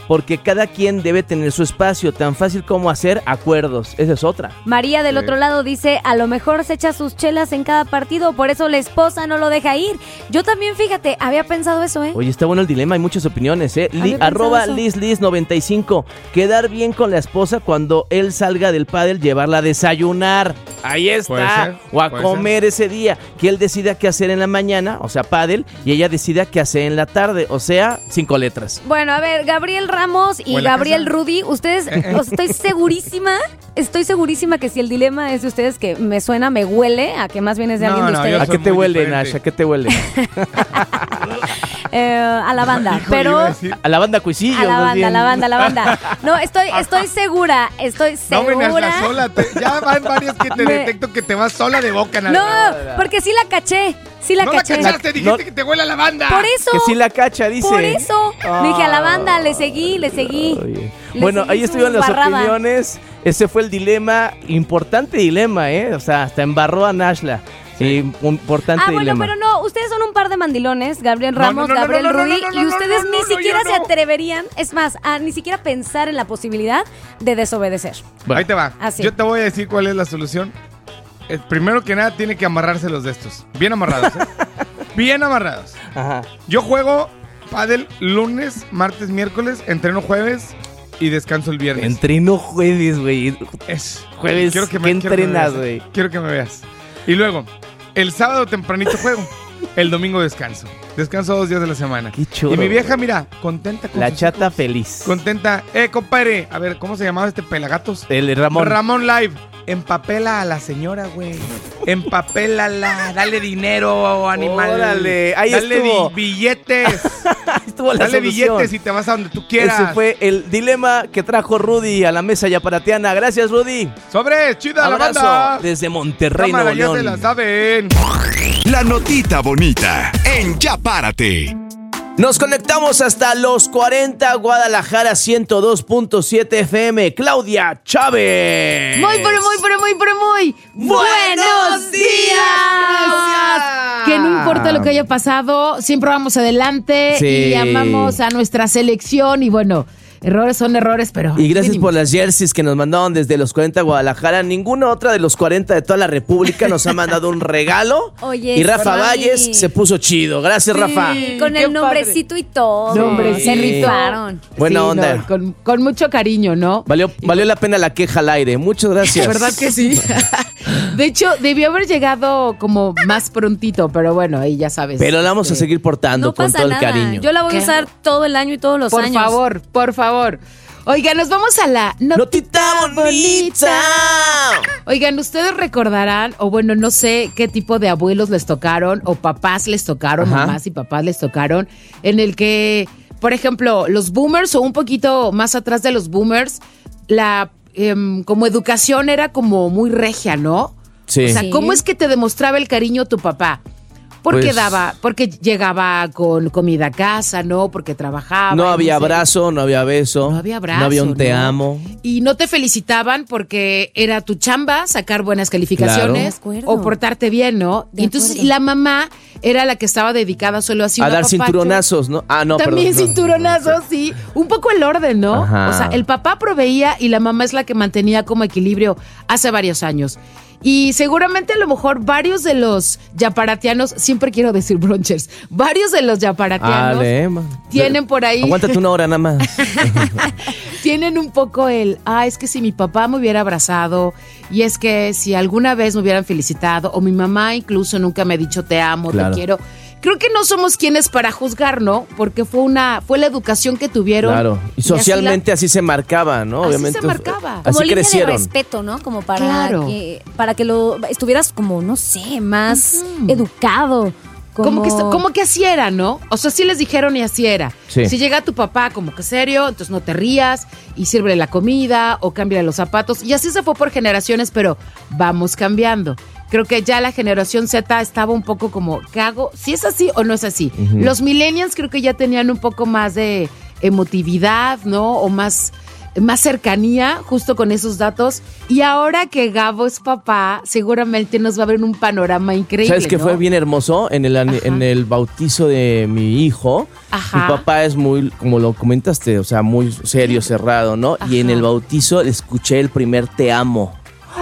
porque cada quien debe tener su espacio, tan fácil como hacer acuerdos. Esa es otra. María del Sí. otro lado dice, a lo mejor se echa sus chelas en cada partido, por eso la esposa no lo deja ir. Yo también, fíjate, había pensado eso, ¿eh? Oye, está bueno el dilema, hay muchas opiniones, ¿eh? Li- Había pensado arroba eso. lislis noventa y cinco. Quedar bien con la esposa cuando él salga del pádel, llevarla a desayunar. Ahí Puede está. ser, O a puede comer ese día. Que él decida qué hacer en la mañana, o sea, pádel, y ella decida qué hacer en la tarde, o sea, cinco letras. Bueno, a ver, Gabriel Ramos y O en la Gabriel casa. Rudy, ustedes, o sea, estoy segurísima, estoy segurísima que si el dilema es de ustedes, que me suena, me huele, a que más bien es de No, alguien de no, ustedes. ¿a qué te huele, Nash? ¿A qué te huele? Eh, a la banda, Híjole, pero... iba a decir- A la banda Cuisillo. A la más banda, bien. a la banda, a la banda. No, estoy, estoy segura, estoy No me segura. la sola. te- ya van varios que te Me- detecto que te vas sola de boca. No, nada. porque sí la caché, sí la no caché. la cachaste, dijiste que te huele a la banda. Por eso. Que sí la cacha, dice. Por eso. Ah. Le dije a la banda, le seguí, le seguí. Le Bueno, seguí ahí su estuvieron las barrada. opiniones. Ese fue el dilema, importante dilema, ¿eh? O sea, hasta embarró a Nashla. Sí, un importante Ah, bueno, dilema. pero no, ustedes son un par de mandilones, Gabriel No, no, Ramos, no, no, Gabriel no, no, Rudy, no, no, y no, ustedes no, ni no, siquiera yo se no. atreverían, es más, a ni siquiera pensar en la posibilidad de desobedecer. Ahí te va. Así. Yo te voy a decir cuál es la solución. Eh, primero que nada, tiene que amarrárselos de estos. Bien amarrados, ¿eh? Bien amarrados. Ajá. Yo juego pádel lunes, martes, miércoles, entreno jueves y descanso el viernes. Entreno jueves, güey. Es jueves. Quiero que ¿Qué me, quiero que me entrenas, veas, ¿eh? güey? Quiero que me veas. Y luego, el sábado tempranito juego. El domingo descanso. Descanso dos días de la semana. Qué chulo, Y mi vieja, güey. mira, contenta con La sus chata hijos. feliz. Contenta. Eh, compadre. A ver, ¿cómo se llamaba este pelagatos? El Ramón. Ramón Live. Empapela a la señora, güey. Empapélala. Dale dinero, animal. Órale, ahí Dale estuvo. di- billetes. Estuvo la Dale solución. billetes y te vas a donde tú quieras. Ese fue el dilema que trajo Rudy a la mesa yaparatiana. Gracias, Rudy. Sobre, chida la Abrazo banda. desde Monterrey, Cámara, Nuevo ya León. se la saben. La notita bonita en Ya Párate. Nos conectamos hasta los cuarenta, Guadalajara ciento dos punto siete F M. Claudia Chávez. Muy, pero muy, pero muy, pero muy. ¡Buenos días! Que no importa lo que haya pasado, siempre vamos adelante Sí. y amamos a nuestra selección. Y bueno, errores son errores, pero. Y gracias mínimo. por las jerseys que nos mandaron desde los cuarenta Guadalajara. Ninguna otra de los cuarenta de toda la República nos ha mandado un regalo. Oye, y Rafa sí. Valles se puso chido. Gracias, Sí. Rafa. Con Qué el nombrecito y todo. Nombrecito. Se rifaron. Buena Sí, onda. no, con, con mucho cariño, ¿no? Valió, valió la pena la queja al aire. Muchas gracias. ¿Verdad que sí? De hecho, debió haber llegado como más prontito, pero bueno, ahí ya sabes. Pero la vamos a Este, seguir portando No con pasa todo el nada. cariño. Yo la voy a ¿Qué? usar todo el año y todos los Por años. favor, por favor. Oigan, nos vamos a la notita, bonita. Oigan, ustedes recordarán, o bueno, no sé qué tipo de abuelos les tocaron, o papás les tocaron, Ajá. mamás y papás les tocaron, en el que, por ejemplo, los boomers, o un poquito más atrás de los boomers, la em, como educación era como muy regia, ¿no? Sí. O sea, Sí. ¿cómo es que te demostraba el cariño tu papá? Porque Pues- daba, porque llegaba con comida a casa, ¿no? Porque trabajaba. No y había sé. abrazo, no había beso. No había abrazo, No había un te ¿no? amo. Y no te felicitaban porque era tu chamba sacar buenas calificaciones Claro. De acuerdo. o portarte bien, ¿no? De Y entonces acuerdo. y la mamá era la que estaba dedicada solo así A un dar apapacho. cinturonazos, ¿no? Ah, no, También perdón. no. cinturonazos, sí. Un poco el orden, ¿no? Ajá. O sea, el papá proveía y la mamá es la que mantenía como equilibrio hace varios años. Y seguramente a lo mejor varios de los yaparatianos, siempre quiero decir bronchers, varios de los yaparatianos Ale, ma. tienen por ahí... Aguántate una hora nada más. tienen un poco el, ah, es que si mi papá me hubiera abrazado, y es que si alguna vez me hubieran felicitado, o mi mamá incluso nunca me ha dicho te amo, Claro. te quiero. Creo que no somos quienes para juzgar, ¿no? Porque fue una, fue la educación que tuvieron. Claro. Y así la- socialmente así, se marcaba, ¿no? Así Obviamente. se marcaba. Así Como línea crecieron. de respeto, ¿no? Como para Claro. que para que lo estuvieras como, no sé, más educado. Como que, como que así era, ¿no? O sea, sí les dijeron y así era. Sí. Si llega tu papá como que serio, entonces no te rías y sírvele la comida o cámbiale los zapatos. Y así se fue por generaciones, pero vamos cambiando. Creo que ya la generación Z estaba un poco como, ¿qué hago? ¿Si es así o no es así? Ujú. Los millennials creo que ya tenían un poco más de emotividad, ¿no? O más más cercanía justo con esos datos. Y ahora que Gabo es papá, seguramente nos va a ver un panorama increíble. ¿Sabes qué ¿no? fue bien hermoso? En el, en el bautizo de mi hijo, Ajá. mi papá es muy, como lo comentaste, o sea, muy serio, cerrado, ¿no? Ajá. Y en el bautizo le escuché el primer te amo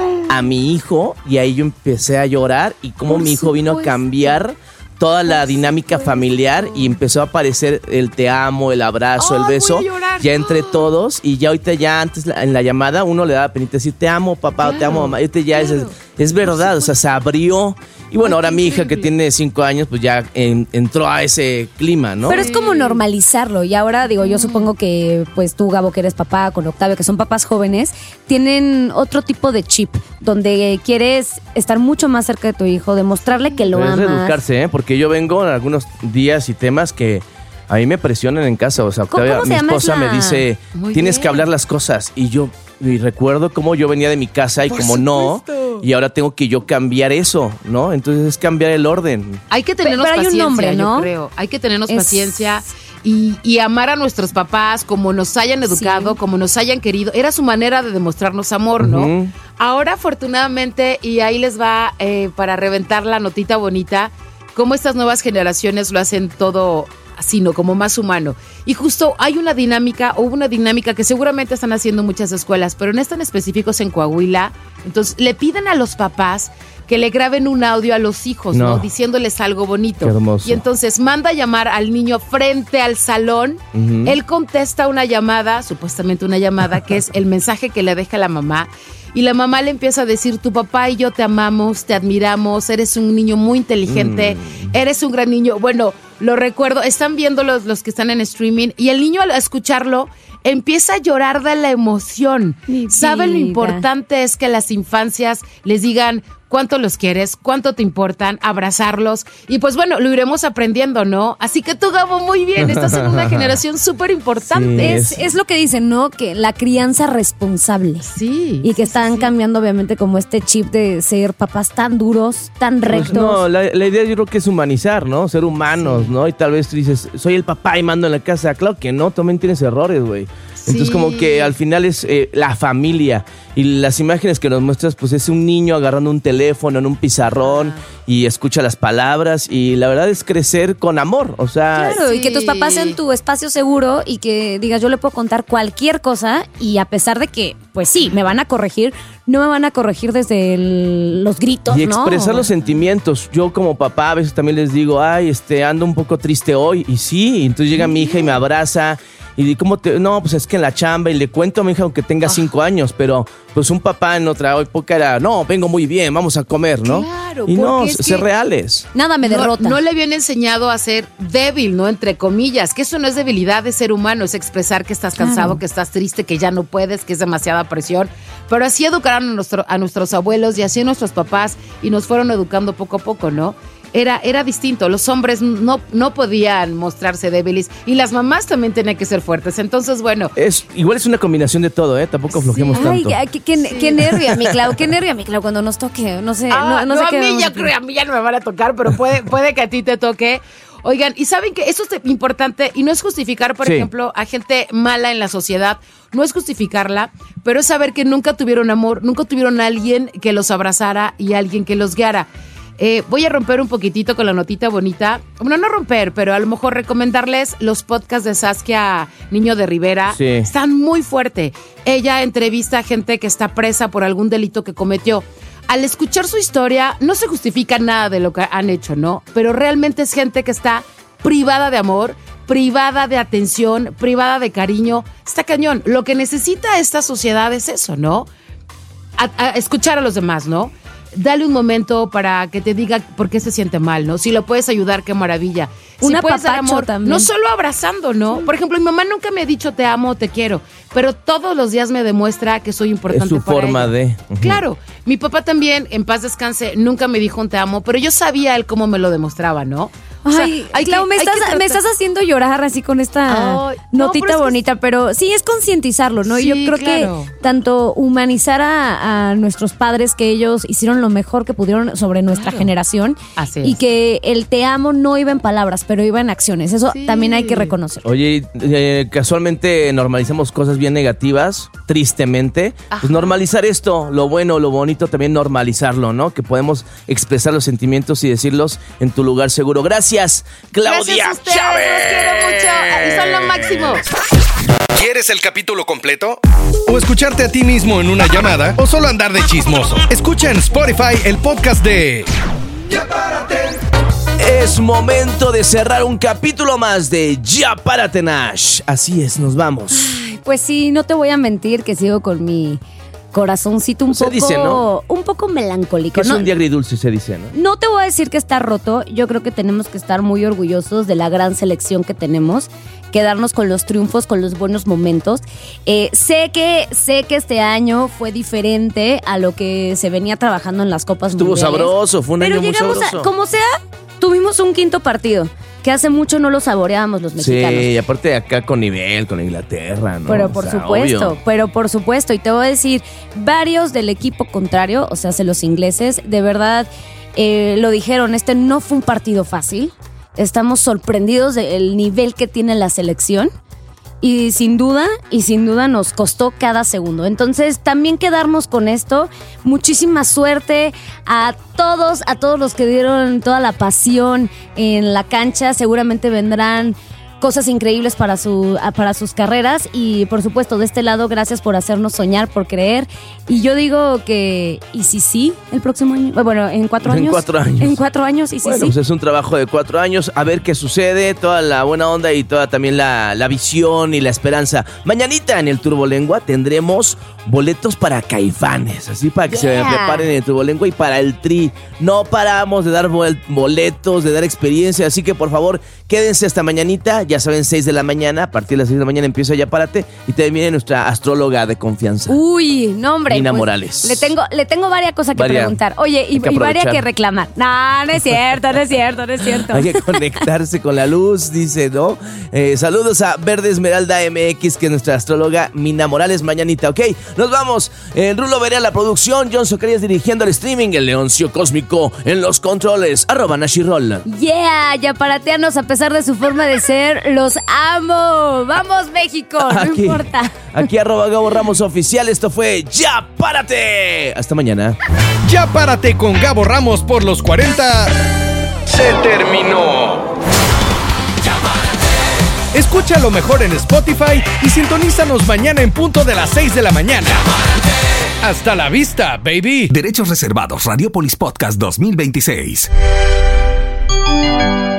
a mi hijo y ahí yo empecé a llorar y cómo Por mi hijo vino a supuesto. cambiar toda la dinámica familiar y empezó a aparecer el te amo, el abrazo, Ay, el beso, voy a llorar. ya entre todos y ya ahorita ya antes la- en la llamada uno le daba penita decir te amo papá, o te amo mamá, y ahorita ya claro. es, es verdad, o sea, se abrió. Y bueno, Ay, ahora qué mi hija que increíble. tiene cinco años pues ya en- entró a ese clima, ¿no? Pero es como normalizarlo. Y ahora, digo, yo supongo que pues tú, Gabo, que eres papá, con Octavio, que son papás jóvenes, tienen otro tipo de chip, donde quieres estar mucho más cerca de tu hijo, demostrarle que lo Pero es amas. reeducarse, ¿eh? Porque yo vengo en algunos días y temas que a mí me presionan en casa. O sea, ¿Cómo- Octavia, cómo se mi llama esposa esa? me dice, Muy tienes bien. que hablar las cosas. Y yo y recuerdo cómo yo venía de mi casa y Por como supuesto. no. Y ahora tengo que yo cambiar eso, ¿no? Entonces es cambiar el orden. Hay que tenernos Pero hay un paciencia, nombre, ¿no? yo creo. Hay que tenernos Es- paciencia y, y amar a nuestros papás como nos hayan educado, Sí. como nos hayan querido. Era su manera de demostrarnos amor, ¿no? Ujú. Ahora, afortunadamente, y ahí les va eh, para reventar la notita bonita, cómo estas nuevas generaciones lo hacen todo así, ¿no? Como más humano. Y justo hay una dinámica, o una dinámica que seguramente están haciendo muchas escuelas, pero no están específicos en Coahuila. Entonces, le piden a los papás que le graben un audio a los hijos, ¿no? No. Diciéndoles algo bonito. Qué hermoso. Y entonces manda a llamar al niño frente al salón. Ujú. Él contesta una llamada, supuestamente una llamada, que es el mensaje que le deja la mamá. Y la mamá le empieza a decir, tu papá y yo te amamos, te admiramos, eres un niño muy inteligente, Mm. eres un gran niño. Bueno, lo recuerdo, están viendo los, los que están en streaming y el niño al escucharlo empieza a llorar de la emoción. Mi ¿Saben lo vida. importante es que las infancias les digan cuánto los quieres, cuánto te importan, abrazarlos? Y pues bueno, lo iremos aprendiendo, ¿no? Así que tú, Gabo, muy bien, estás en una generación súper importante. Sí, Es, es lo que dicen, ¿no? Que la crianza responsable. Sí. Y que están cambiando, obviamente, como este chip de ser papás tan duros, tan Pues rectos. no, la, la idea yo creo que es humanizar, ¿no? Ser humanos, ¿no? Y tal vez tú dices, soy el papá y mando en la casa. Claro que no, también tienes errores, güey. Entonces Sí. como que al final es eh, la familia. Y las imágenes que nos muestras, pues es un niño agarrando un teléfono en un pizarrón y escucha las palabras. Y la verdad es crecer con amor, o sea... Claro, y Sí. que tus papás en tu espacio seguro y que digas, yo le puedo contar cualquier cosa y a pesar de que, pues sí, me van a corregir, no me van a corregir desde el- los gritos, Y ¿no? expresar los sentimientos. Yo como papá a veces también les digo, ay, este, ando un poco triste hoy. Y sí, entonces llega mi hija y me abraza. Y di, ¿cómo te...? No, pues es que en la chamba. Y le cuento a mi hija aunque tenga cinco años. Pero pues un papá en otra época era, no, vengo muy bien, vamos a comer, ¿no? Claro, y no, porque es ser que- reales. Nada me No- derrota. No, le habían enseñado a ser débil, ¿no? Entre comillas, que eso no es debilidad de ser humano, es expresar que estás cansado, Claro. que estás triste, que ya no puedes, que es demasiada presión. Pero así educaron a, nuestro, a nuestros abuelos y así a nuestros papás y nos fueron educando poco a poco, ¿no? Era, era distinto, los hombres no, no podían mostrarse débiles y las mamás también tenían que ser fuertes. Entonces, bueno, Es, igual es una combinación de todo, ¿eh? Tampoco aflojemos Ay, tanto. qué, qué, qué nervio, mi Clau, qué nervio, mi Clau, cuando nos toque, no sé, Ah, no, no no, sé a qué mí vamos ya hacer. creo, a mí ya no me van a tocar, pero puede, puede que a ti te toque. Oigan, y saben que eso es importante y no es justificar, por Sí. ejemplo, a gente mala en la sociedad, no es justificarla, pero es saber que nunca tuvieron amor, nunca tuvieron a alguien que los abrazara y alguien que los guiara. Eh, voy a romper un poquitito con la notita bonita. Bueno, no romper, pero a lo mejor recomendarles los podcasts de Saskia Niño de Rivera. Sí. Están muy fuerte. Ella entrevista a gente que está presa por algún delito que cometió. Al escuchar su historia, no se justifica nada de lo que han hecho, ¿no? Pero realmente es gente que está privada de amor, privada de atención, privada de cariño. Está cañón. Lo que necesita esta sociedad es eso, ¿no? A, a escuchar a los demás, ¿no? Dale un momento para que te diga por qué se siente mal, ¿no? Si lo puedes ayudar, qué maravilla. Un si puedes dar apapacho amor, también. no solo abrazando, ¿no? Por ejemplo, mi mamá nunca me ha dicho te amo, te quiero, pero todos los días me demuestra que soy importante Es su para forma ella. de... Ujú. Claro, mi papá también, en paz descanse, nunca me dijo un te amo, pero yo sabía él cómo me lo demostraba, ¿no? Ay, O sea, hay Clau, que- me, hay estás, que tratar- me estás haciendo llorar así con esta Ay, no, notita pero es que bonita, pero sí es concientizarlo, ¿no? Y Sí, yo creo claro. que tanto humanizar a, a nuestros padres, que ellos hicieron lo mejor que pudieron sobre nuestra Claro. generación, Así y es. que el te amo no iba en palabras, pero iba en acciones. Eso Sí. también hay que reconocer. Oye, eh, casualmente normalizamos cosas bien negativas, tristemente. Pues normalizar esto, lo bueno, lo bonito, también normalizarlo, ¿no? Que podemos expresar los sentimientos y decirlos en tu lugar seguro. Gracias, Claudia Gracias a ustedes, Chávez. los quiero mucho. Son lo máximo. ¿Quieres el capítulo completo? ¿O escucharte a ti mismo en una llamada? ¿O solo andar de chismoso? Escucha en Spotify el podcast de... Es momento de cerrar un capítulo más de Ya Párate, Nash. Así es, nos vamos. Pues sí, no te voy a mentir que sigo con mi corazoncito un Se poco dice, ¿no? un poco melancólico. Que es ¿no? un día agridulce, se dice, ¿no? No te voy a decir que está roto, yo creo que tenemos que estar muy orgullosos de la gran selección que tenemos, quedarnos con los triunfos, con los buenos momentos. Eh, sé que sé que este año fue diferente a lo que se venía trabajando en las Copas Estuvo Mundiales. sabroso, fue un Pero año muy llegamos sabroso. a, como sea, tuvimos un quinto partido, que hace mucho no lo saboreábamos los mexicanos. Sí, y aparte acá con nivel, con Inglaterra, ¿no? Pero O por sea, supuesto, obvio. pero por supuesto. Y te voy a decir, varios del equipo contrario, o sea, los ingleses, de verdad eh, lo dijeron, este no fue un partido fácil. Estamos sorprendidos del nivel que tiene la selección. Y sin duda, y sin duda nos costó cada segundo. Entonces, también quedarnos con esto. Muchísima suerte a todos, a todos los que dieron toda la pasión en la cancha. Seguramente vendrán cosas increíbles para, su, para sus carreras. Y por supuesto, de este lado, gracias por hacernos soñar, por creer. Y yo digo que, ¿y si sí? El próximo año, bueno, en cuatro En años. cuatro años. En cuatro años, y si Bueno, sí. pues es un trabajo de cuatro años, a ver qué sucede, toda la buena onda y toda también la, la visión y la esperanza. Mañanita en el Turbolengua tendremos boletos para Caifanes, así para que Yeah. se preparen en el Turbolengua y para el Tri. No paramos de dar bol- boletos, de dar experiencia, así que por favor quédense hasta mañanita, ya saben, seis de la mañana, a partir de las seis de la mañana empieza Ya Párate y también viene nuestra astróloga de confianza. Uy, no, hombre. Nina pues, Morales. Le tengo, le tengo varias cosas que Varia- preguntar. Oye, y, hay que y varias aprovechar. que reclamar. No, no es cierto, no es cierto, no es cierto. Hay que conectarse con la luz, dice, ¿no? Eh, saludos a Verde Esmeralda M X, que es nuestra astróloga Mina Morales, mañanita, ¿ok? Nos vamos. El Rulo Verea, la producción, John Socarías dirigiendo el streaming, el Leoncio Cósmico en los controles, arroba Nashirol. Yeah, ya parateanos a pesar de su forma de ser, los amo. Vamos, México, no Aquí, importa. aquí arroba Gabo Ramos Oficial, esto fue Ya Párate. Hasta mañana. Ya Párate con Gabo Ramos por los cuarenta. Se terminó. Escucha lo mejor en Spotify y sintonízanos mañana en punto de las seis de la mañana. Hasta la vista, baby. Derechos reservados. Radiopolis Podcast dos mil veintiséis.